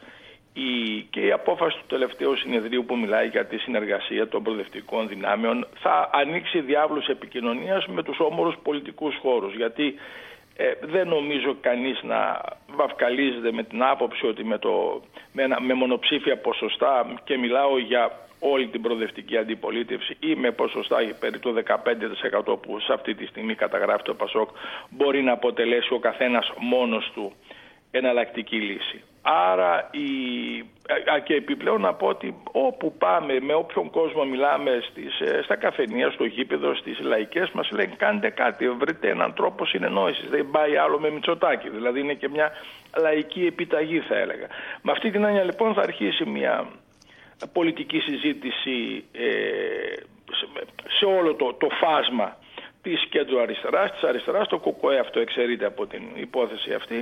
η, και η απόφαση του τελευταίου συνεδρίου που μιλάει για τη συνεργασία των προοδευτικών δυνάμεων θα ανοίξει διάβλους επικοινωνίας με τους όμορους πολιτικούς χώρους, γιατί Ε, δεν νομίζω κανείς να βαφκαλίζεται με την άποψη ότι με, το, με, ένα, με μονοψήφια ποσοστά, και μιλάω για όλη την προοδευτική αντιπολίτευση, ή με ποσοστά περί το δεκαπέντε τοις εκατό που σε αυτή τη στιγμή καταγράφει το ΠΑΣΟΚ, μπορεί να αποτελέσει ο καθένας μόνος του εναλλακτική λύση. Άρα η... και επιπλέον να πω ότι όπου πάμε, με όποιον κόσμο μιλάμε στις, στα καφενεία, στο γήπεδο, στις λαϊκές, μας λένε κάντε κάτι, βρείτε έναν τρόπο συνεννόησης, δεν πάει άλλο με Μητσοτάκη, δηλαδή είναι και μια λαϊκή επιταγή, θα έλεγα. Με αυτή την έννοια λοιπόν θα αρχίσει μια πολιτική συζήτηση ε, σε, σε όλο το, το φάσμα της κέντρου αριστεράς, της αριστεράς, το ΚΚΕ αυτό εξαιρείται από την υπόθεση αυτή.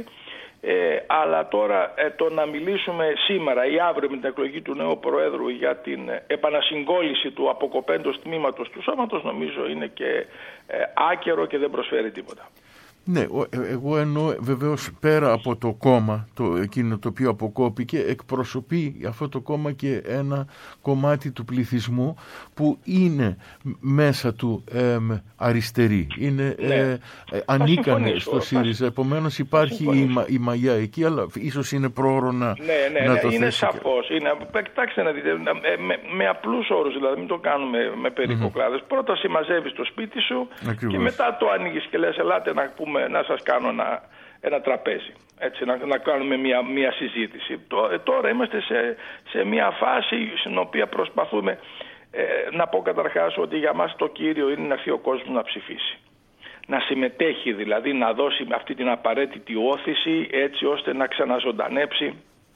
Ε, αλλά τώρα ε, το να μιλήσουμε σήμερα ή αύριο με την εκλογή του νέου Προέδρου για την επανασυγκόληση του αποκοπέντος τμήματος του σώματος, νομίζω είναι και ε, άκερο και δεν προσφέρει τίποτα. Ναι, εγώ εννοώ βεβαίως πέρα από το κόμμα, το, εκείνο το οποίο αποκόπηκε, εκπροσωπεί αυτό το κόμμα και ένα κομμάτι του πληθυσμού που είναι μέσα του ε, αριστερή, είναι ναι. ε, ε, ανίκανοι στο ΣΥΡΙΖΑ, επομένως υπάρχει η, η μαγιά εκεί, αλλά ίσως είναι πρόωρο να, ναι, ναι, να ναι, το είναι θέσει. σαφώς, είναι, κοιτάξτε να δείτε, με, με, με απλούς όρους, δηλαδή μην το κάνουμε με περικοκλάδες. Mm-hmm. Πρώτα συμμαζεύεις το σπίτι σου. Ακριβώς. Και μετά το ανοίγεις και λες ελάτε να πούμε, να σας κάνω ένα, ένα τραπέζι, έτσι, να, να κάνουμε μια, μια συζήτηση. Το, ε, τώρα είμαστε σε, σε μια φάση στην οποία προσπαθούμε ε, να πω καταρχάς ότι για μας το κύριο είναι να έρθει ο κόσμος να ψηφίσει. Να συμμετέχει δηλαδή, να δώσει αυτή την απαραίτητη όθηση έτσι ώστε να ξαναζωντανέψει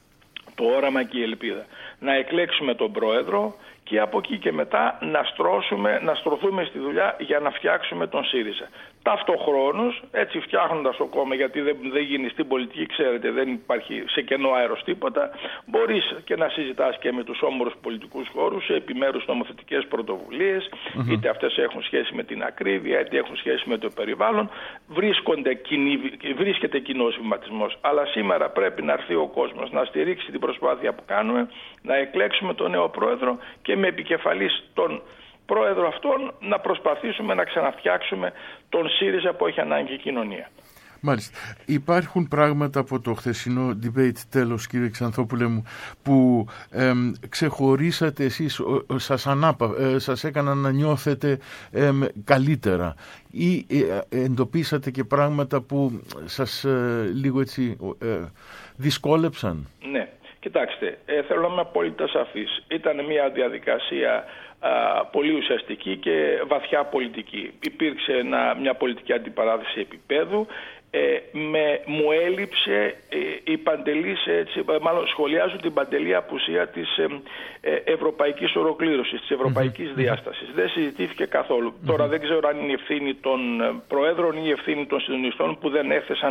το όραμα και η ελπίδα. Να εκλέξουμε τον Πρόεδρο και από εκεί και μετά να στρώσουμε, να στρωθούμε στη δουλειά για να φτιάξουμε τον ΣΥΡΙΖΑ. Ταυτοχρόνως, έτσι φτιάχνοντας το κόμμα, γιατί δεν, δεν γίνει στην πολιτική, ξέρετε, δεν υπάρχει σε κενό αέρος τίποτα, μπορείς και να συζητάς και με τους όμορους πολιτικούς χώρους σε επιμέρους νομοθετικές πρωτοβουλίες, mm-hmm. είτε αυτές έχουν σχέση με την ακρίβεια, είτε έχουν σχέση με το περιβάλλον, βρίσκονται κοινή, βρίσκεται κοινός βηματισμός. Αλλά σήμερα πρέπει να έρθει ο κόσμος να στηρίξει την προσπάθεια που κάνουμε, να εκλέξουμε τον νέο Πρόεδρο και με επικεφαλής τον Πρόεδρο αυτόν να προσπαθήσουμε να ξαναφτιάξουμε τον ΣΥΡΙΖΑ που έχει ανάγκη η κοινωνία. Μάλιστα. Υπάρχουν πράγματα από το χθεσινό debate, τέλος κύριε Ξανθόπουλε μου, που ε, ξεχωρίσατε εσείς, σας, ανάπα, ε, σας έκαναν να νιώθετε ε, καλύτερα, ή ε, εντοπίσατε και πράγματα που σας ε, λίγο έτσι ε, δυσκόλεψαν? Ναι. Κοιτάξτε, ε, θέλω να είμαι απόλυτα σαφής. Ήταν μια διαδικασία α, πολύ ουσιαστική και βαθιά πολιτική. Υπήρξε ένα, μια πολιτική αντιπαράθεση επίπεδου. Ε, με, μου έλειψε ε, η παντελής, έτσι, μάλλον σχολιάζω την παντελή απουσία της ε, ε, ευρωπαϊκής ολοκλήρωσης, της ευρωπαϊκής mm-hmm. διάστασης. Δεν συζητήθηκε καθόλου. Mm-hmm. Τώρα δεν ξέρω αν είναι η ευθύνη των προέδρων ή η ευθύνη των συντονιστών που δεν έθεσαν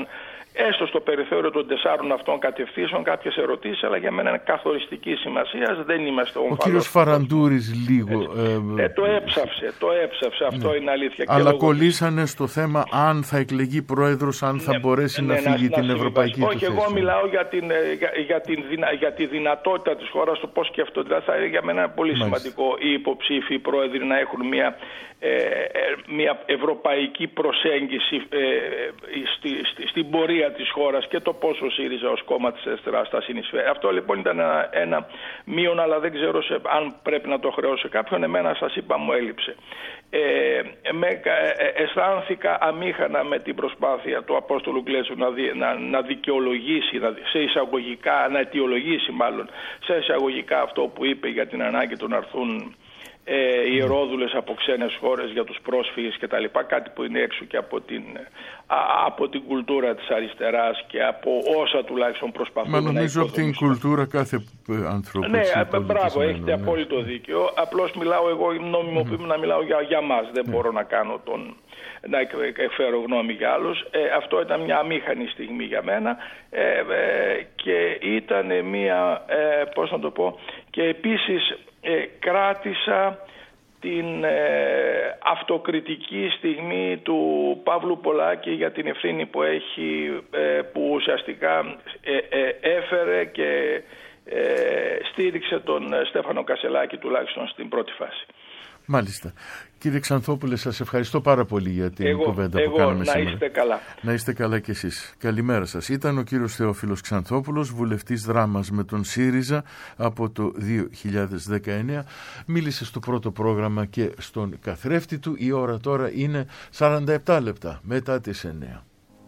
έστω στο περιθώριο των τεσσάρων αυτών κατευθύνσεων κάποιες ερωτήσεις, αλλά για μένα είναι καθοριστική σημασία. Δεν είμαστε ομφαλός. Ο κύριος Φαραντούρης λίγο... Ε, ε, το έψαυσε, το έψαυσε, αυτό ναι. είναι αλήθεια. Αλλά λόγω... κολλήσανε στο θέμα αν θα εκλεγεί πρόεδρος, αν θα ναι, μπορέσει ναι, να φύγει να, την να ευρωπαϊκή του θέση. Όχι, εγώ μιλάω για, την, για, για, την, για τη δυνατότητα της χώρας, το πώς σκέφτονται. Δηλαδή, θα είναι για μένα πολύ Μάλιστα. σημαντικό οι υποψήφοι, οι πρόεδροι να έχουν μια, ε, μια ευρωπαϊκή προσέγγιση ε, στη, στη, στην πορεία της χώρας και το πόσο ο ΣΥΡΙΖΑ ως κόμμα της αριστεράς θα συνεισφέρει. Αυτό λοιπόν ήταν ένα, ένα μείον, αλλά δεν ξέρω σε, αν πρέπει να το χρεώσω σε κάποιον. Εμένα, σας είπα, μου έλειψε. Ε, με, ε, αισθάνθηκα αμήχανα με την προσπάθεια του Απόστολου Γκλέτσου να, δι, να, να δικαιολογήσει, να, σε εισαγωγικά, να αιτιολογήσει μάλλον σε εισαγωγικά αυτό που είπε για την ανάγκη του να έρθουν ε, ιερόδουλες από ξένες χώρες για τους πρόσφυγες και τα λοιπά, κάτι που είναι έξω και από την, α, από την κουλτούρα της αριστεράς και από όσα τουλάχιστον προσπαθούν να οικοδομήσουν. Μα νομίζω από την κουλτούρα κάθε ανθρώπου. Ναι, μπράβο, έχετε ναι. απόλυτο δίκιο. Απλώς μιλάω εγώ, νομιμοποιούμε mm. να μιλάω για, για μας, δεν mm. μπορώ να κάνω τον... να εκφέρω γνώμη για άλλους. Ε, αυτό ήταν μια αμήχανη στιγμή για μένα ε, ε, και ήταν μια, ε, πώς να το πω, και επίσης ε, κράτησα την ε, αυτοκριτική στιγμή του Παύλου Πολάκη για την ευθύνη που έχει, ε, που ουσιαστικά ε, ε, έφερε και ε, στήριξε τον Στέφανο Κασελάκη τουλάχιστον στην πρώτη φάση. Μάλιστα. Κύριε Ξανθόπουλε, σας ευχαριστώ πάρα πολύ για την εγώ, κουβέντα εγώ, που κάναμε να σήμερα. Να είστε καλά. Να είστε καλά κι εσείς. Καλημέρα σας. Ήταν ο κύριος Θεόφιλος Ξανθόπουλος, βουλευτής Δράμας με τον ΣΥΡΙΖΑ από το δύο χιλιάδες δεκαεννέα. Μίλησε στο πρώτο πρόγραμμα και στον καθρέφτη του. Η ώρα τώρα είναι σαράντα επτά λεπτά μετά τις εννέα.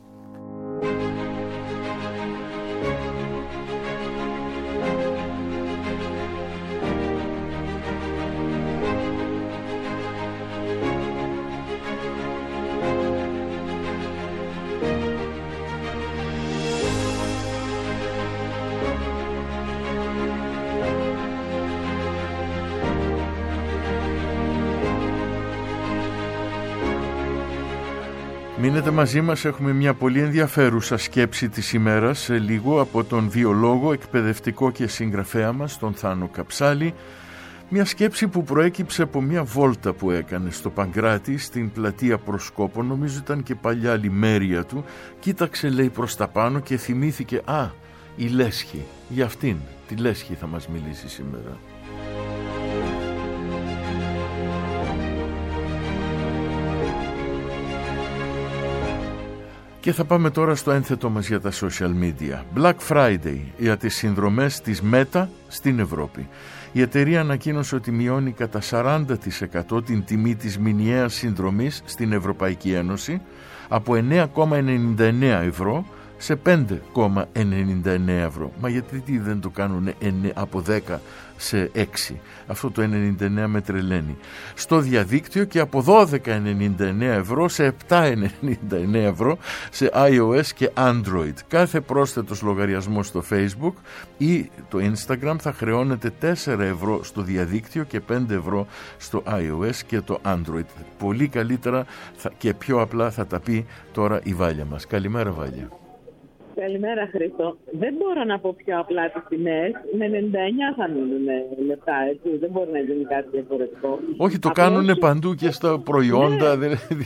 Μείνετε μαζί μας, έχουμε μια πολύ ενδιαφέρουσα σκέψη της ημέρας σε λίγο από τον βιολόγο, εκπαιδευτικό και συγγραφέα μας, τον Θάνο Καψάλη. Μια σκέψη που προέκυψε από μια βόλτα που έκανε στο Παγκράτη, στην πλατεία Προσκόπων, νομίζω ήταν και παλιά λιμέρια του. Κοίταξε, λέει, προς τα πάνω και θυμήθηκε, α, η Λέσχη, για αυτήν τη Λέσχη θα μας μιλήσει σήμερα. Και θα πάμε τώρα στο ένθετο μας για τα social media. Black Friday για τις συνδρομές της Meta στην Ευρώπη. Η εταιρεία ανακοίνωσε ότι μειώνει κατά σαράντα τοις εκατό την τιμή της μηνιαίας συνδρομής στην Ευρωπαϊκή Ένωση από εννέα κόμμα ενενήντα εννέα ευρώ σε πέντε κόμμα ενενήντα εννέα ευρώ. Μα γιατί δεν το κάνουν από δέκα σε έξι? Αυτό το ενενήντα εννέα με τρελαίνει. Στο διαδίκτυο και από δώδεκα κόμμα ενενήντα εννέα ευρώ σε επτά κόμμα ενενήντα εννέα ευρώ σε iOS και Android. Κάθε πρόσθετος λογαριασμός στο Facebook ή το Instagram θα χρεώνεται τέσσερα ευρώ στο διαδίκτυο και πέντε ευρώ στο iOS και το Android. Πολύ καλύτερα και πιο απλά θα τα πει τώρα η Βάλια μας. Καλημέρα, Βάλια. Καλημέρα, Χρήστο. Δεν μπορώ να πω πιο απλά τις τιμές. Με ενενήντα εννέα θα μείνουν λεπτά, έτσι. Δεν μπορεί να γίνει κάτι διαφορετικό. Όχι, το Απλώς... κάνουν παντού και στα προϊόντα. Ναι. Δηλαδή...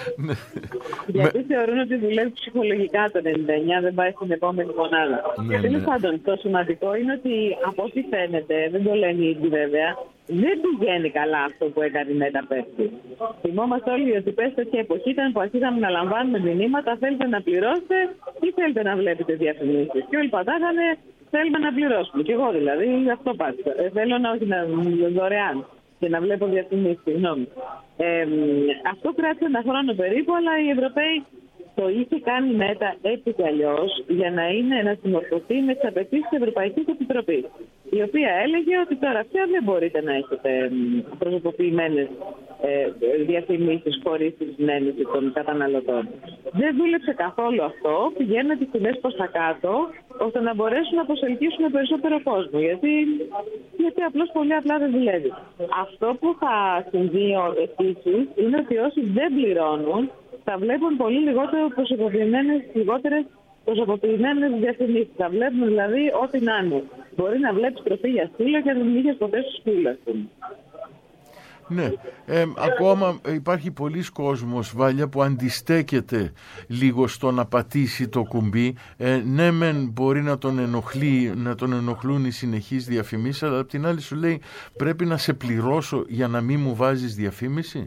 Γιατί με... θεωρούν ότι δουλεύει ψυχολογικά το ενενήντα εννέα, δεν πάει στην επόμενη μονάδα. Ναι, Τέλος ναι. πάντων, το σημαντικό είναι ότι από ό,τι φαίνεται, δεν το λένε ήδη βέβαια, δεν πηγαίνει καλά αυτό που έκανε η Μέτα πέρσι. Θυμόμαστε όλοι ότι πέρσι τέτοια εποχή ήταν που αρχίσαμε να λαμβάνουμε μηνύματα, θέλετε να πληρώσετε ή θέλετε να βλέπετε διαφημίσεις. Και όλοι πατάγανε, θέλουμε να πληρώσουμε. Και εγώ δηλαδή, αυτό πάτησα. Ε, θέλω να όχι να δωρεάν και να βλέπω διαφημίσεις, συγγνώμη. Ε, αυτό κράτησε ένα χρόνο περίπου, αλλά οι Ευρωπαίοι το είχε κάνει Μέτα έτσι κι αλλιώς για να είναι να συμμορφωθεί με τις απαιτήσεις της Ευρωπαϊκής Επιτροπής, η οποία έλεγε ότι τώρα πια δεν μπορείτε να έχετε προσωποποιημένες ε, διαφημίσεις χωρίς τη συνένεση των καταναλωτών. Δεν δούλεψε καθόλου αυτό, πηγαίνουν τις τιμές προς τα κάτω, ώστε να μπορέσουν να προσελκύσουν περισσότερο κόσμο, γιατί, γιατί απλώς πολύ απλά δεν δουλεύει. Αυτό που θα συμβεί επίσης είναι ότι όσοι δεν πληρώνουν θα βλέπουν πολύ λιγότερο προσωποποιημένες, λιγότερες προσωποποιημένες διαφημίσεις. Θα βλέπουμε δηλαδή ό,τι να είναι. Μπορεί να βλέπεις τροφή για σκύλο και να μην είχες ποτέ στο σκύλο, ας πούμε. Ναι, ε, ακόμα υπάρχει πολλής κόσμος, Βάλια, που αντιστέκεται λίγο στο να πατήσει το κουμπί. Ε, ναι, μεν μπορεί να τον, ενοχλεί, να τον ενοχλούν οι συνεχείς διαφημίσεις, αλλά απ' την άλλη σου λέει πρέπει να σε πληρώσω για να μην μου βάζεις διαφήμιση.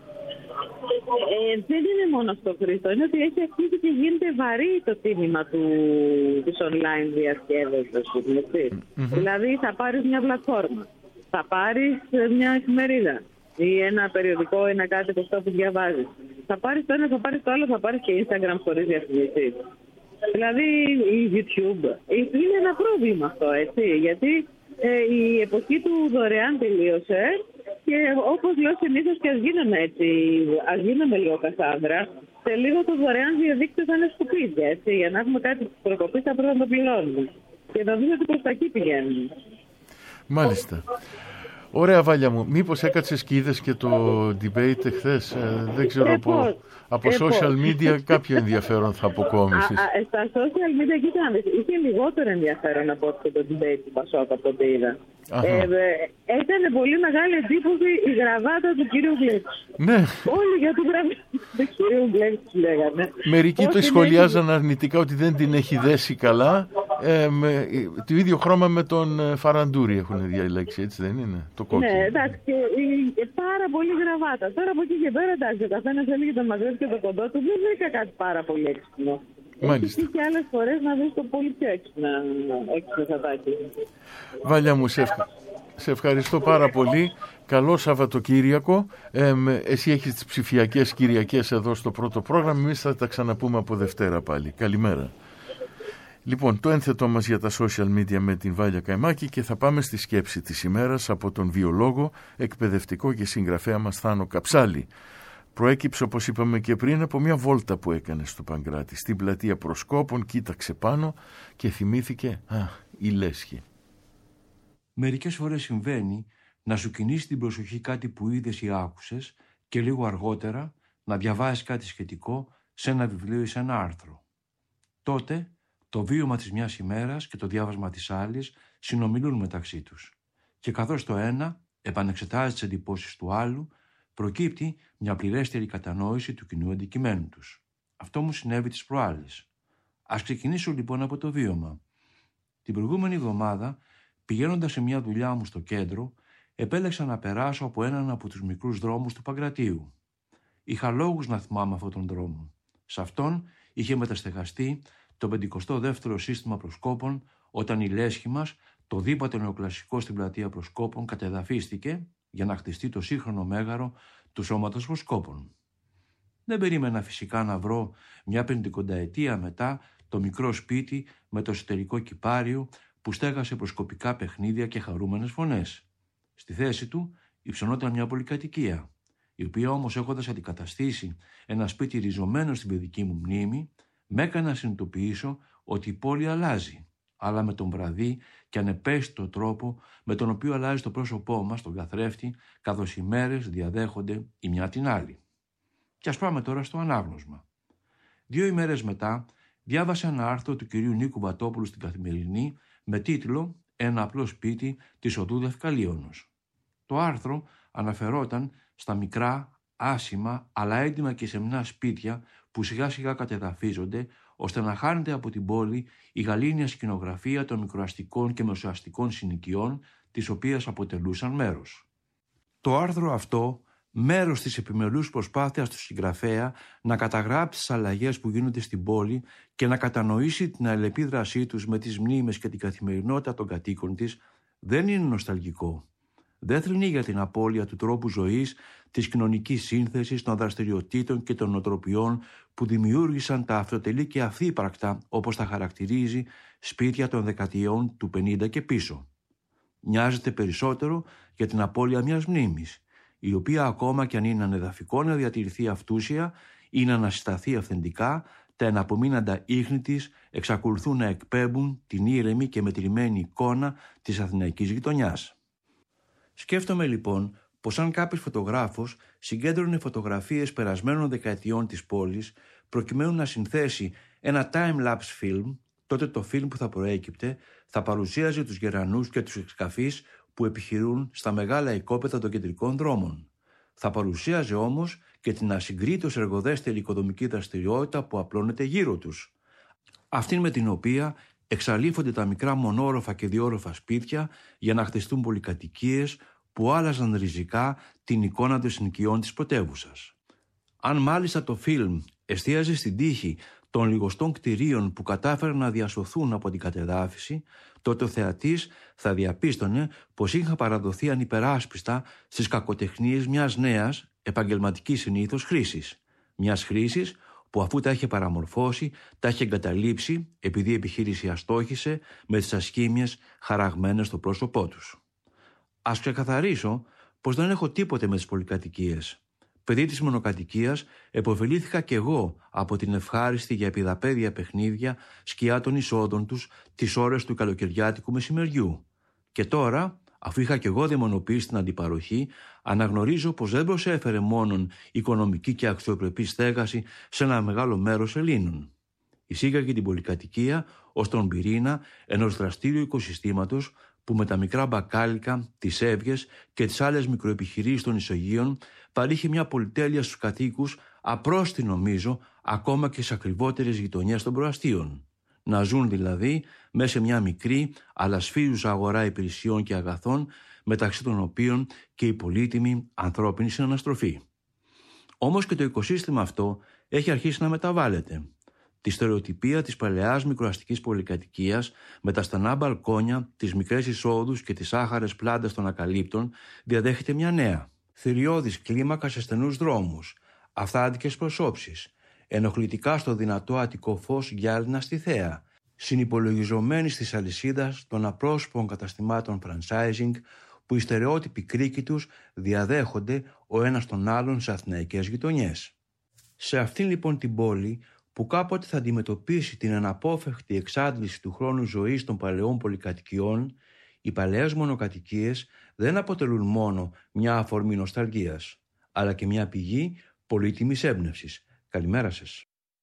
Ε, δεν είναι μόνο αυτό, Χρήστο. Είναι ότι έχει αρχίσει και γίνεται βαρύ το τίμημα του, της online διασκέδασης. Mm-hmm. Δηλαδή θα πάρεις μια πλατφόρμα, θα πάρεις μια εφημερίδα ή ένα περιοδικό, ένα κάτι που αυτό που διαβάζεις. Θα πάρεις το ένα, θα πάρεις το άλλο, θα πάρεις και Instagram χωρίς διαφημίσεις. Δηλαδή η YouTube. Είναι ένα πρόβλημα αυτό, έτσι. Γιατί ε, η εποχή του δωρεάν τελείωσε και όπως λέω συνήθως και ας γίνομαι έτσι, ας γίνομαι λίγο Κασάνδρα, σε λίγο το δωρεάν διαδίκτυο θα είναι σκουπίδια, έτσι. Για να έχουμε κάτι που προκοπεί θα πρέπει να το πληρώνουμε. Και να δούμε ότι προς τα εκεί πηγαίνουμε. Μάλιστα. Ωραία, Βάλια μου. Μήπως έκατσες και είδες και το debate εχθές? Ε, δεν ξέρω, από, από social media κάποιο ενδιαφέρον θα αποκόμισες. Στα social media, κοίταμε, είχε λιγότερο ενδιαφέρον από το debate του Πασόκ, από το είδα. Ε, έκανε πολύ μεγάλη εντύπωση η γραβάτα του κυρίου Γκλέτσου. Ναι. Όλοι για την γραβάτα του κυρίου Γκλέτσου λέγανε. Μερικοί το σχολιάζαν αρνητικά ότι δεν την έχει δέσει καλά. Ε, με, το ίδιο χρώμα με τον Φαραντούρη έχουν διαλέξει, έτσι δεν είναι? Το κόκκινο. Ναι, εντάξει, και, και πάρα πολύ γραβάτα. Τώρα από εκεί και πέρα, εντάξει, ο καθένας έλεγε το μαζεύει και το κοντό του. Δεν βρήκα κάτι πάρα πολύ έξυπνο. Μάλιστα. Έχει και άλλες φορές να βρεις το πολύ πιο έξυπνο σατάκι. Βάλια μου, σε, ευχα... σε ευχαριστώ πάρα πολύ. Καλό Σαββατοκύριακο. Ε, εσύ έχεις τις ψηφιακές Κυριακές εδώ στο πρώτο πρόγραμμα. Εμείς θα τα ξαναπούμε από Δευτέρα πάλι. Καλημέρα. Λοιπόν, το ένθετό μας για τα social media με την Βάλια Καϊμάκη, και θα πάμε στη σκέψη της ημέρας από τον βιολόγο, εκπαιδευτικό και συγγραφέα μας Θάνο Καψάλη. Προέκυψε, όπως είπαμε και πριν, από μια βόλτα που έκανε στο Παγκράτη. Στην πλατεία Προσκόπων κοίταξε πάνω και θυμήθηκε «Α, η λέσχη». Μερικές φορές συμβαίνει να σου κινήσει την προσοχή κάτι που είδες ή άκουσες και λίγο αργότερα να διαβάσεις κάτι σχετικό σε ένα βιβλίο ή σε ένα άρθρο. Τότε το βίωμα της μιας ημέρας και το διάβασμα της άλλης συνομιλούν μεταξύ τους. Και καθώς το ένα επανεξετάζει τις εντυπώσεις του άλλου, προκύπτει μια πληρέστερη κατανόηση του κοινού αντικειμένου τους. Αυτό μου συνέβη τις προάλλες. Ας ξεκινήσω λοιπόν από το βίωμα. Την προηγούμενη εβδομάδα, πηγαίνοντας σε μια δουλειά μου στο κέντρο, επέλεξα να περάσω από έναν από τους μικρούς δρόμους του Παγκρατίου. Είχα λόγους να θυμάμαι αυτόν τον δρόμο. Σε αυτόν είχε μεταστεγαστεί το πενηκοστό δεύτερο σύστημα Προσκόπων, όταν η λέσχη μας, το δίπατο νεοκλασικό στην πλατεία Προσκόπων, κατεδαφίστηκε για να χτιστεί το σύγχρονο μέγαρο του σώματος Προσκόπων. Δεν περίμενα φυσικά να βρω μια πενηκονταετία μετά το μικρό σπίτι με το εσωτερικό κυπάριο που στέγασε προσκοπικά παιχνίδια και χαρούμενες φωνές. Στη θέση του υψωνόταν μια πολυκατοικία, η οποία όμως, έχοντας αντικαταστήσει ένα σπίτι ριζωμένο στην παιδική μου μνήμη, με έκανε να συνειδητοποιήσω ότι η πόλη αλλάζει, αλλά με τον βραδύ και ανεπαίσθητο τρόπο με τον οποίο αλλάζει το πρόσωπό μας, τον καθρέφτη, καθώς οι μέρες διαδέχονται η μια την άλλη. Και ας πάμε τώρα στο ανάγνωσμα. Δύο ημέρες μετά διάβασα ένα άρθρο του κυρίου Νίκου Βατόπουλου στην Καθημερινή με τίτλο «Ένα απλό σπίτι της οδού Δευκαλίωνος». Το άρθρο αναφερόταν στα μικρά, άσημα αλλά έντιμα και σεμνά σπίτια που σιγά σιγά κατεδαφίζονται, ώστε να χάνεται από την πόλη η γαλήνια σκηνογραφία των μικροαστικών και μεσοαστικών συνοικιών, τις οποίες αποτελούσαν μέρος. Το άρθρο αυτό, μέρος της επιμελούς προσπάθειας του συγγραφέα να καταγράψει τις αλλαγές που γίνονται στην πόλη και να κατανοήσει την αλληλεπίδρασή τους με τις μνήμες και την καθημερινότητα των κατοίκων της, δεν είναι νοσταλγικό. Δεν θρηνεί για την απώλεια του τρόπου ζωής, της κοινωνικής σύνθεσης, των δραστηριοτήτων και των νοοτροπιών που δημιούργησαν τα αυτοτελή και αυθύπαρκτα, όπως τα χαρακτηρίζει, σπίτια των δεκαετιών του πενήντα και πίσω. Νοιάζεται περισσότερο για την απώλεια μιας μνήμης, η οποία ακόμα κι αν είναι ανεδαφικό να διατηρηθεί αυτούσια ή να ανασυσταθεί αυθεντικά, τα εναπομείναντα ίχνη της εξακολουθούν να εκπέμπουν την ήρεμη και μετρημένη εικόνα της αθηναϊκής γειτονιάς. Σκέφτομαι λοιπόν πως αν κάποιος φωτογράφος συγκέντρωνε φωτογραφίες περασμένων δεκαετιών της πόλης προκειμένου να συνθέσει ένα time-lapse film, τότε το φιλμ που θα προέκυπτε θα παρουσίαζε τους γερανούς και τους εξκαφείς που επιχειρούν στα μεγάλα οικόπεδα των κεντρικών δρόμων. Θα παρουσίαζε όμως και την ασυγκρίτως εργοδέστερη οικοδομική δραστηριότητα που απλώνεται γύρω τους. Αυτήν με την οποία εξαλείφονται τα μικρά μονόροφα και διόροφα σπίτια για να χτιστούν πολυκατοικίες που άλλαζαν ριζικά την εικόνα των συνοικιών της πρωτεύουσας. Αν μάλιστα το φιλμ εστίαζε στην τύχη των λιγοστών κτηρίων που κατάφεραν να διασωθούν από την κατεδάφιση, τότε ο θεατής θα διαπίστωνε πως είχαν παραδοθεί ανυπεράσπιστα στις κακοτεχνίες μιας νέας, επαγγελματικής συνήθως χρήσης. Μιας χρήσης που αφού τα είχε παραμορφώσει, τα είχε εγκαταλείψει επειδή η επιχείρηση αστόχησε με τις ασχήμιες χαραγμένες στο πρόσωπό τους. Ας ξεκαθαρίσω πως δεν έχω τίποτε με τις πολυκατοικίες. Παιδί της μονοκατοικίας, επωφελήθηκα κι εγώ από την ευχάριστη για επιδαπέδια παιχνίδια σκιά των εισόδων τους τις ώρες του καλοκαιριάτικου μεσημεριού. Και τώρα, αφού είχα κι εγώ δαιμονοποιήσει την αντιπαροχή, αναγνωρίζω πως δεν προσέφερε μόνον οικονομική και αξιοπρεπή στέγαση σε ένα μεγάλο μέρος Ελλήνων. Εισήγαγε την πολυκατοικία ως τον πυρήνα ενός δραστήριου οικοσυστήματος που με τα μικρά μπακάλικα, τις έβγες και τις άλλες μικροεπιχειρήσεις των ισογείων παρήχε μια πολυτέλεια στους κατοίκους, απρόστη νομίζω ακόμα και στις ακριβότερες γειτονιές των προαστίων. Να ζουν δηλαδή μέσα σε μια μικρή αλλά σφίζουσα αγορά υπηρεσιών και αγαθών, μεταξύ των οποίων και η πολύτιμη ανθρώπινη συναναστροφή. Όμως και το οικοσύστημα αυτό έχει αρχίσει να μεταβάλλεται. Τη στερεοτυπία της παλαιάς μικροαστικής πολυκατοικίας με τα στενά μπαλκόνια, τις μικρές εισόδους και τις άχαρες πλάντες των ακαλύπτων διαδέχεται μια νέα. Θηριώδης κλίμακα σε στενούς δρόμους, αυθάδικες προσώψεις, ενοχλητικά στο δυνατό αττικό φως γυάλινα στη θέα, συνυπολογιζομένη στις αλυσίδας των απρόσωπων καταστημάτων franchising που οι στερεότυποι κρίκοι τους διαδέχονται ο ένας τον άλλον σε αθηναϊκές γειτονιές. Σε αυτήν λοιπόν την πόλη, που κάποτε θα αντιμετωπίσει την αναπόφευκτη εξάντληση του χρόνου ζωής των παλαιών πολυκατοικιών, οι παλαιές μονοκατοικίες δεν αποτελούν μόνο μια αφορμή νοσταλγίας, αλλά και μια πηγή πολύτιμης έμπνευσης. Καλημέρα σας.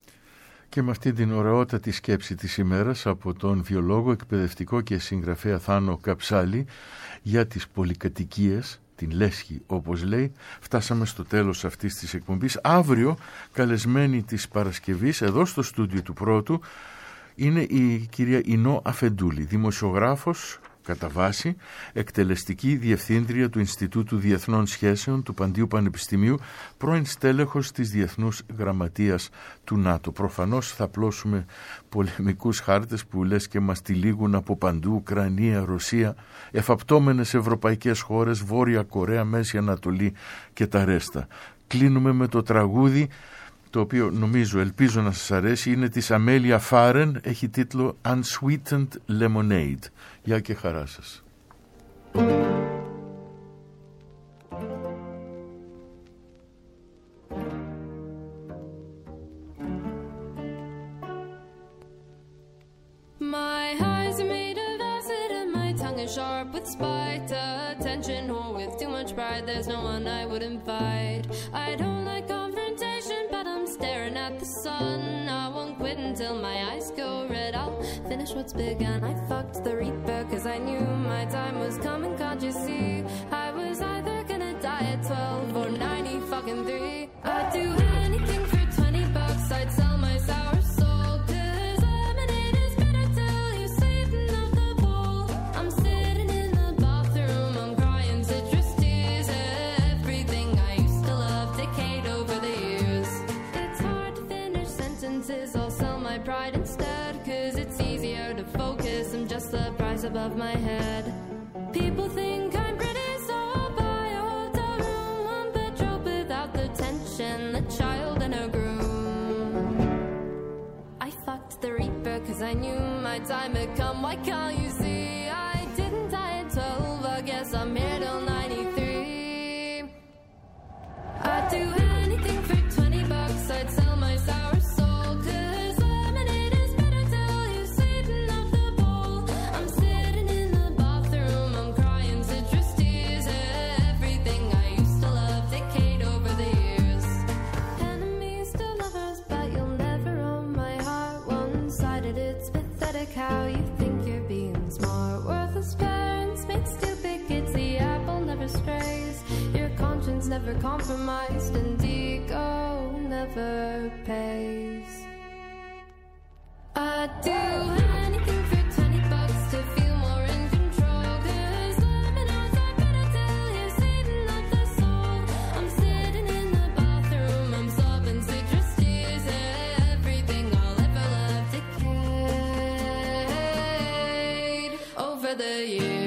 Και με αυτή την ωραιότατη σκέψη της ημέρας από τον βιολόγο, εκπαιδευτικό και συγγραφέα Θάνο Καψάλη για τις πολυκατοικίες, την λέσχη όπως λέει, φτάσαμε στο τέλος αυτής της εκπομπής. Αύριο καλεσμένη της Παρασκευής εδώ στο στούντιο του Πρώτου είναι η κυρία Ινώ Αφεντούλη, δημοσιογράφος κατά βάση, εκτελεστική διευθύντρια του Ινστιτούτου Διεθνών Σχέσεων του Παντίου Πανεπιστημίου, πρώην στέλεχος της Διεθνούς Γραμματείας του ΝΑΤΟ. Προφανώς θα πλώσουμε πολεμικούς χάρτες που λες και μας τυλίγουν από παντού, Ουκρανία, Ρωσία, εφαπτώμενες ευρωπαϊκές χώρες, Βόρεια Κορέα, Μέση Ανατολή και τα ρέστα. Κλείνουμε με το τραγούδι, το οποίο νομίζω, ελπίζω να σας αρέσει, είναι της Αμέλια Φάρεν, έχει τίτλο Unsweetened Lemonade. Γεια και χαρά σας. My eyes are made of acid and my tongue is sharp with spite, attention or with too much pride. There's no one I wouldn't fight. I don't like confrontation, but I'm staring at the sun. I won't quit until my eyes go red. I'll finish what's begun. I fucked the reaper cause I knew my time was coming. Can't you see? I was either gonna die at twelve or ninety fucking three. I'd do anything for twenty bucks. I'd sell my sour soul, cause lemonade is better till you sweeten up the bowl. I'm sitting in the bathroom, I'm crying citrus tears. Everything I used to love decayed over the years. It's hard to finish sentences, I'll sell my pride instead, cause it's easier to focus. I'm just the price above my head. People think I'm pretty, so I'll buy a hotel room, one bedroom without the tension, the child and her groom. I fucked the reaper cause I knew my time had come. Why can't you see? I didn't die at twelve, I guess I'm here till ninety-three. I'd do anything for twenty bucks, I'd sell my sour soul, cause lemonade is better till you sweeten up the bowl. I'm sitting in the bathroom, I'm crying citrus tears. Everything I used to love decayed over the years. Enemies to lovers, but you'll never own my heart. Won't years. Your conscience never compromised, and ego never pays. I'd do anything for twenty bucks to feel more in control. Cause dominoes are better till you're eating up the soul. I'm sitting in the bathroom, I'm sobbing citrus tears. Everything I'll ever love decayed over the years.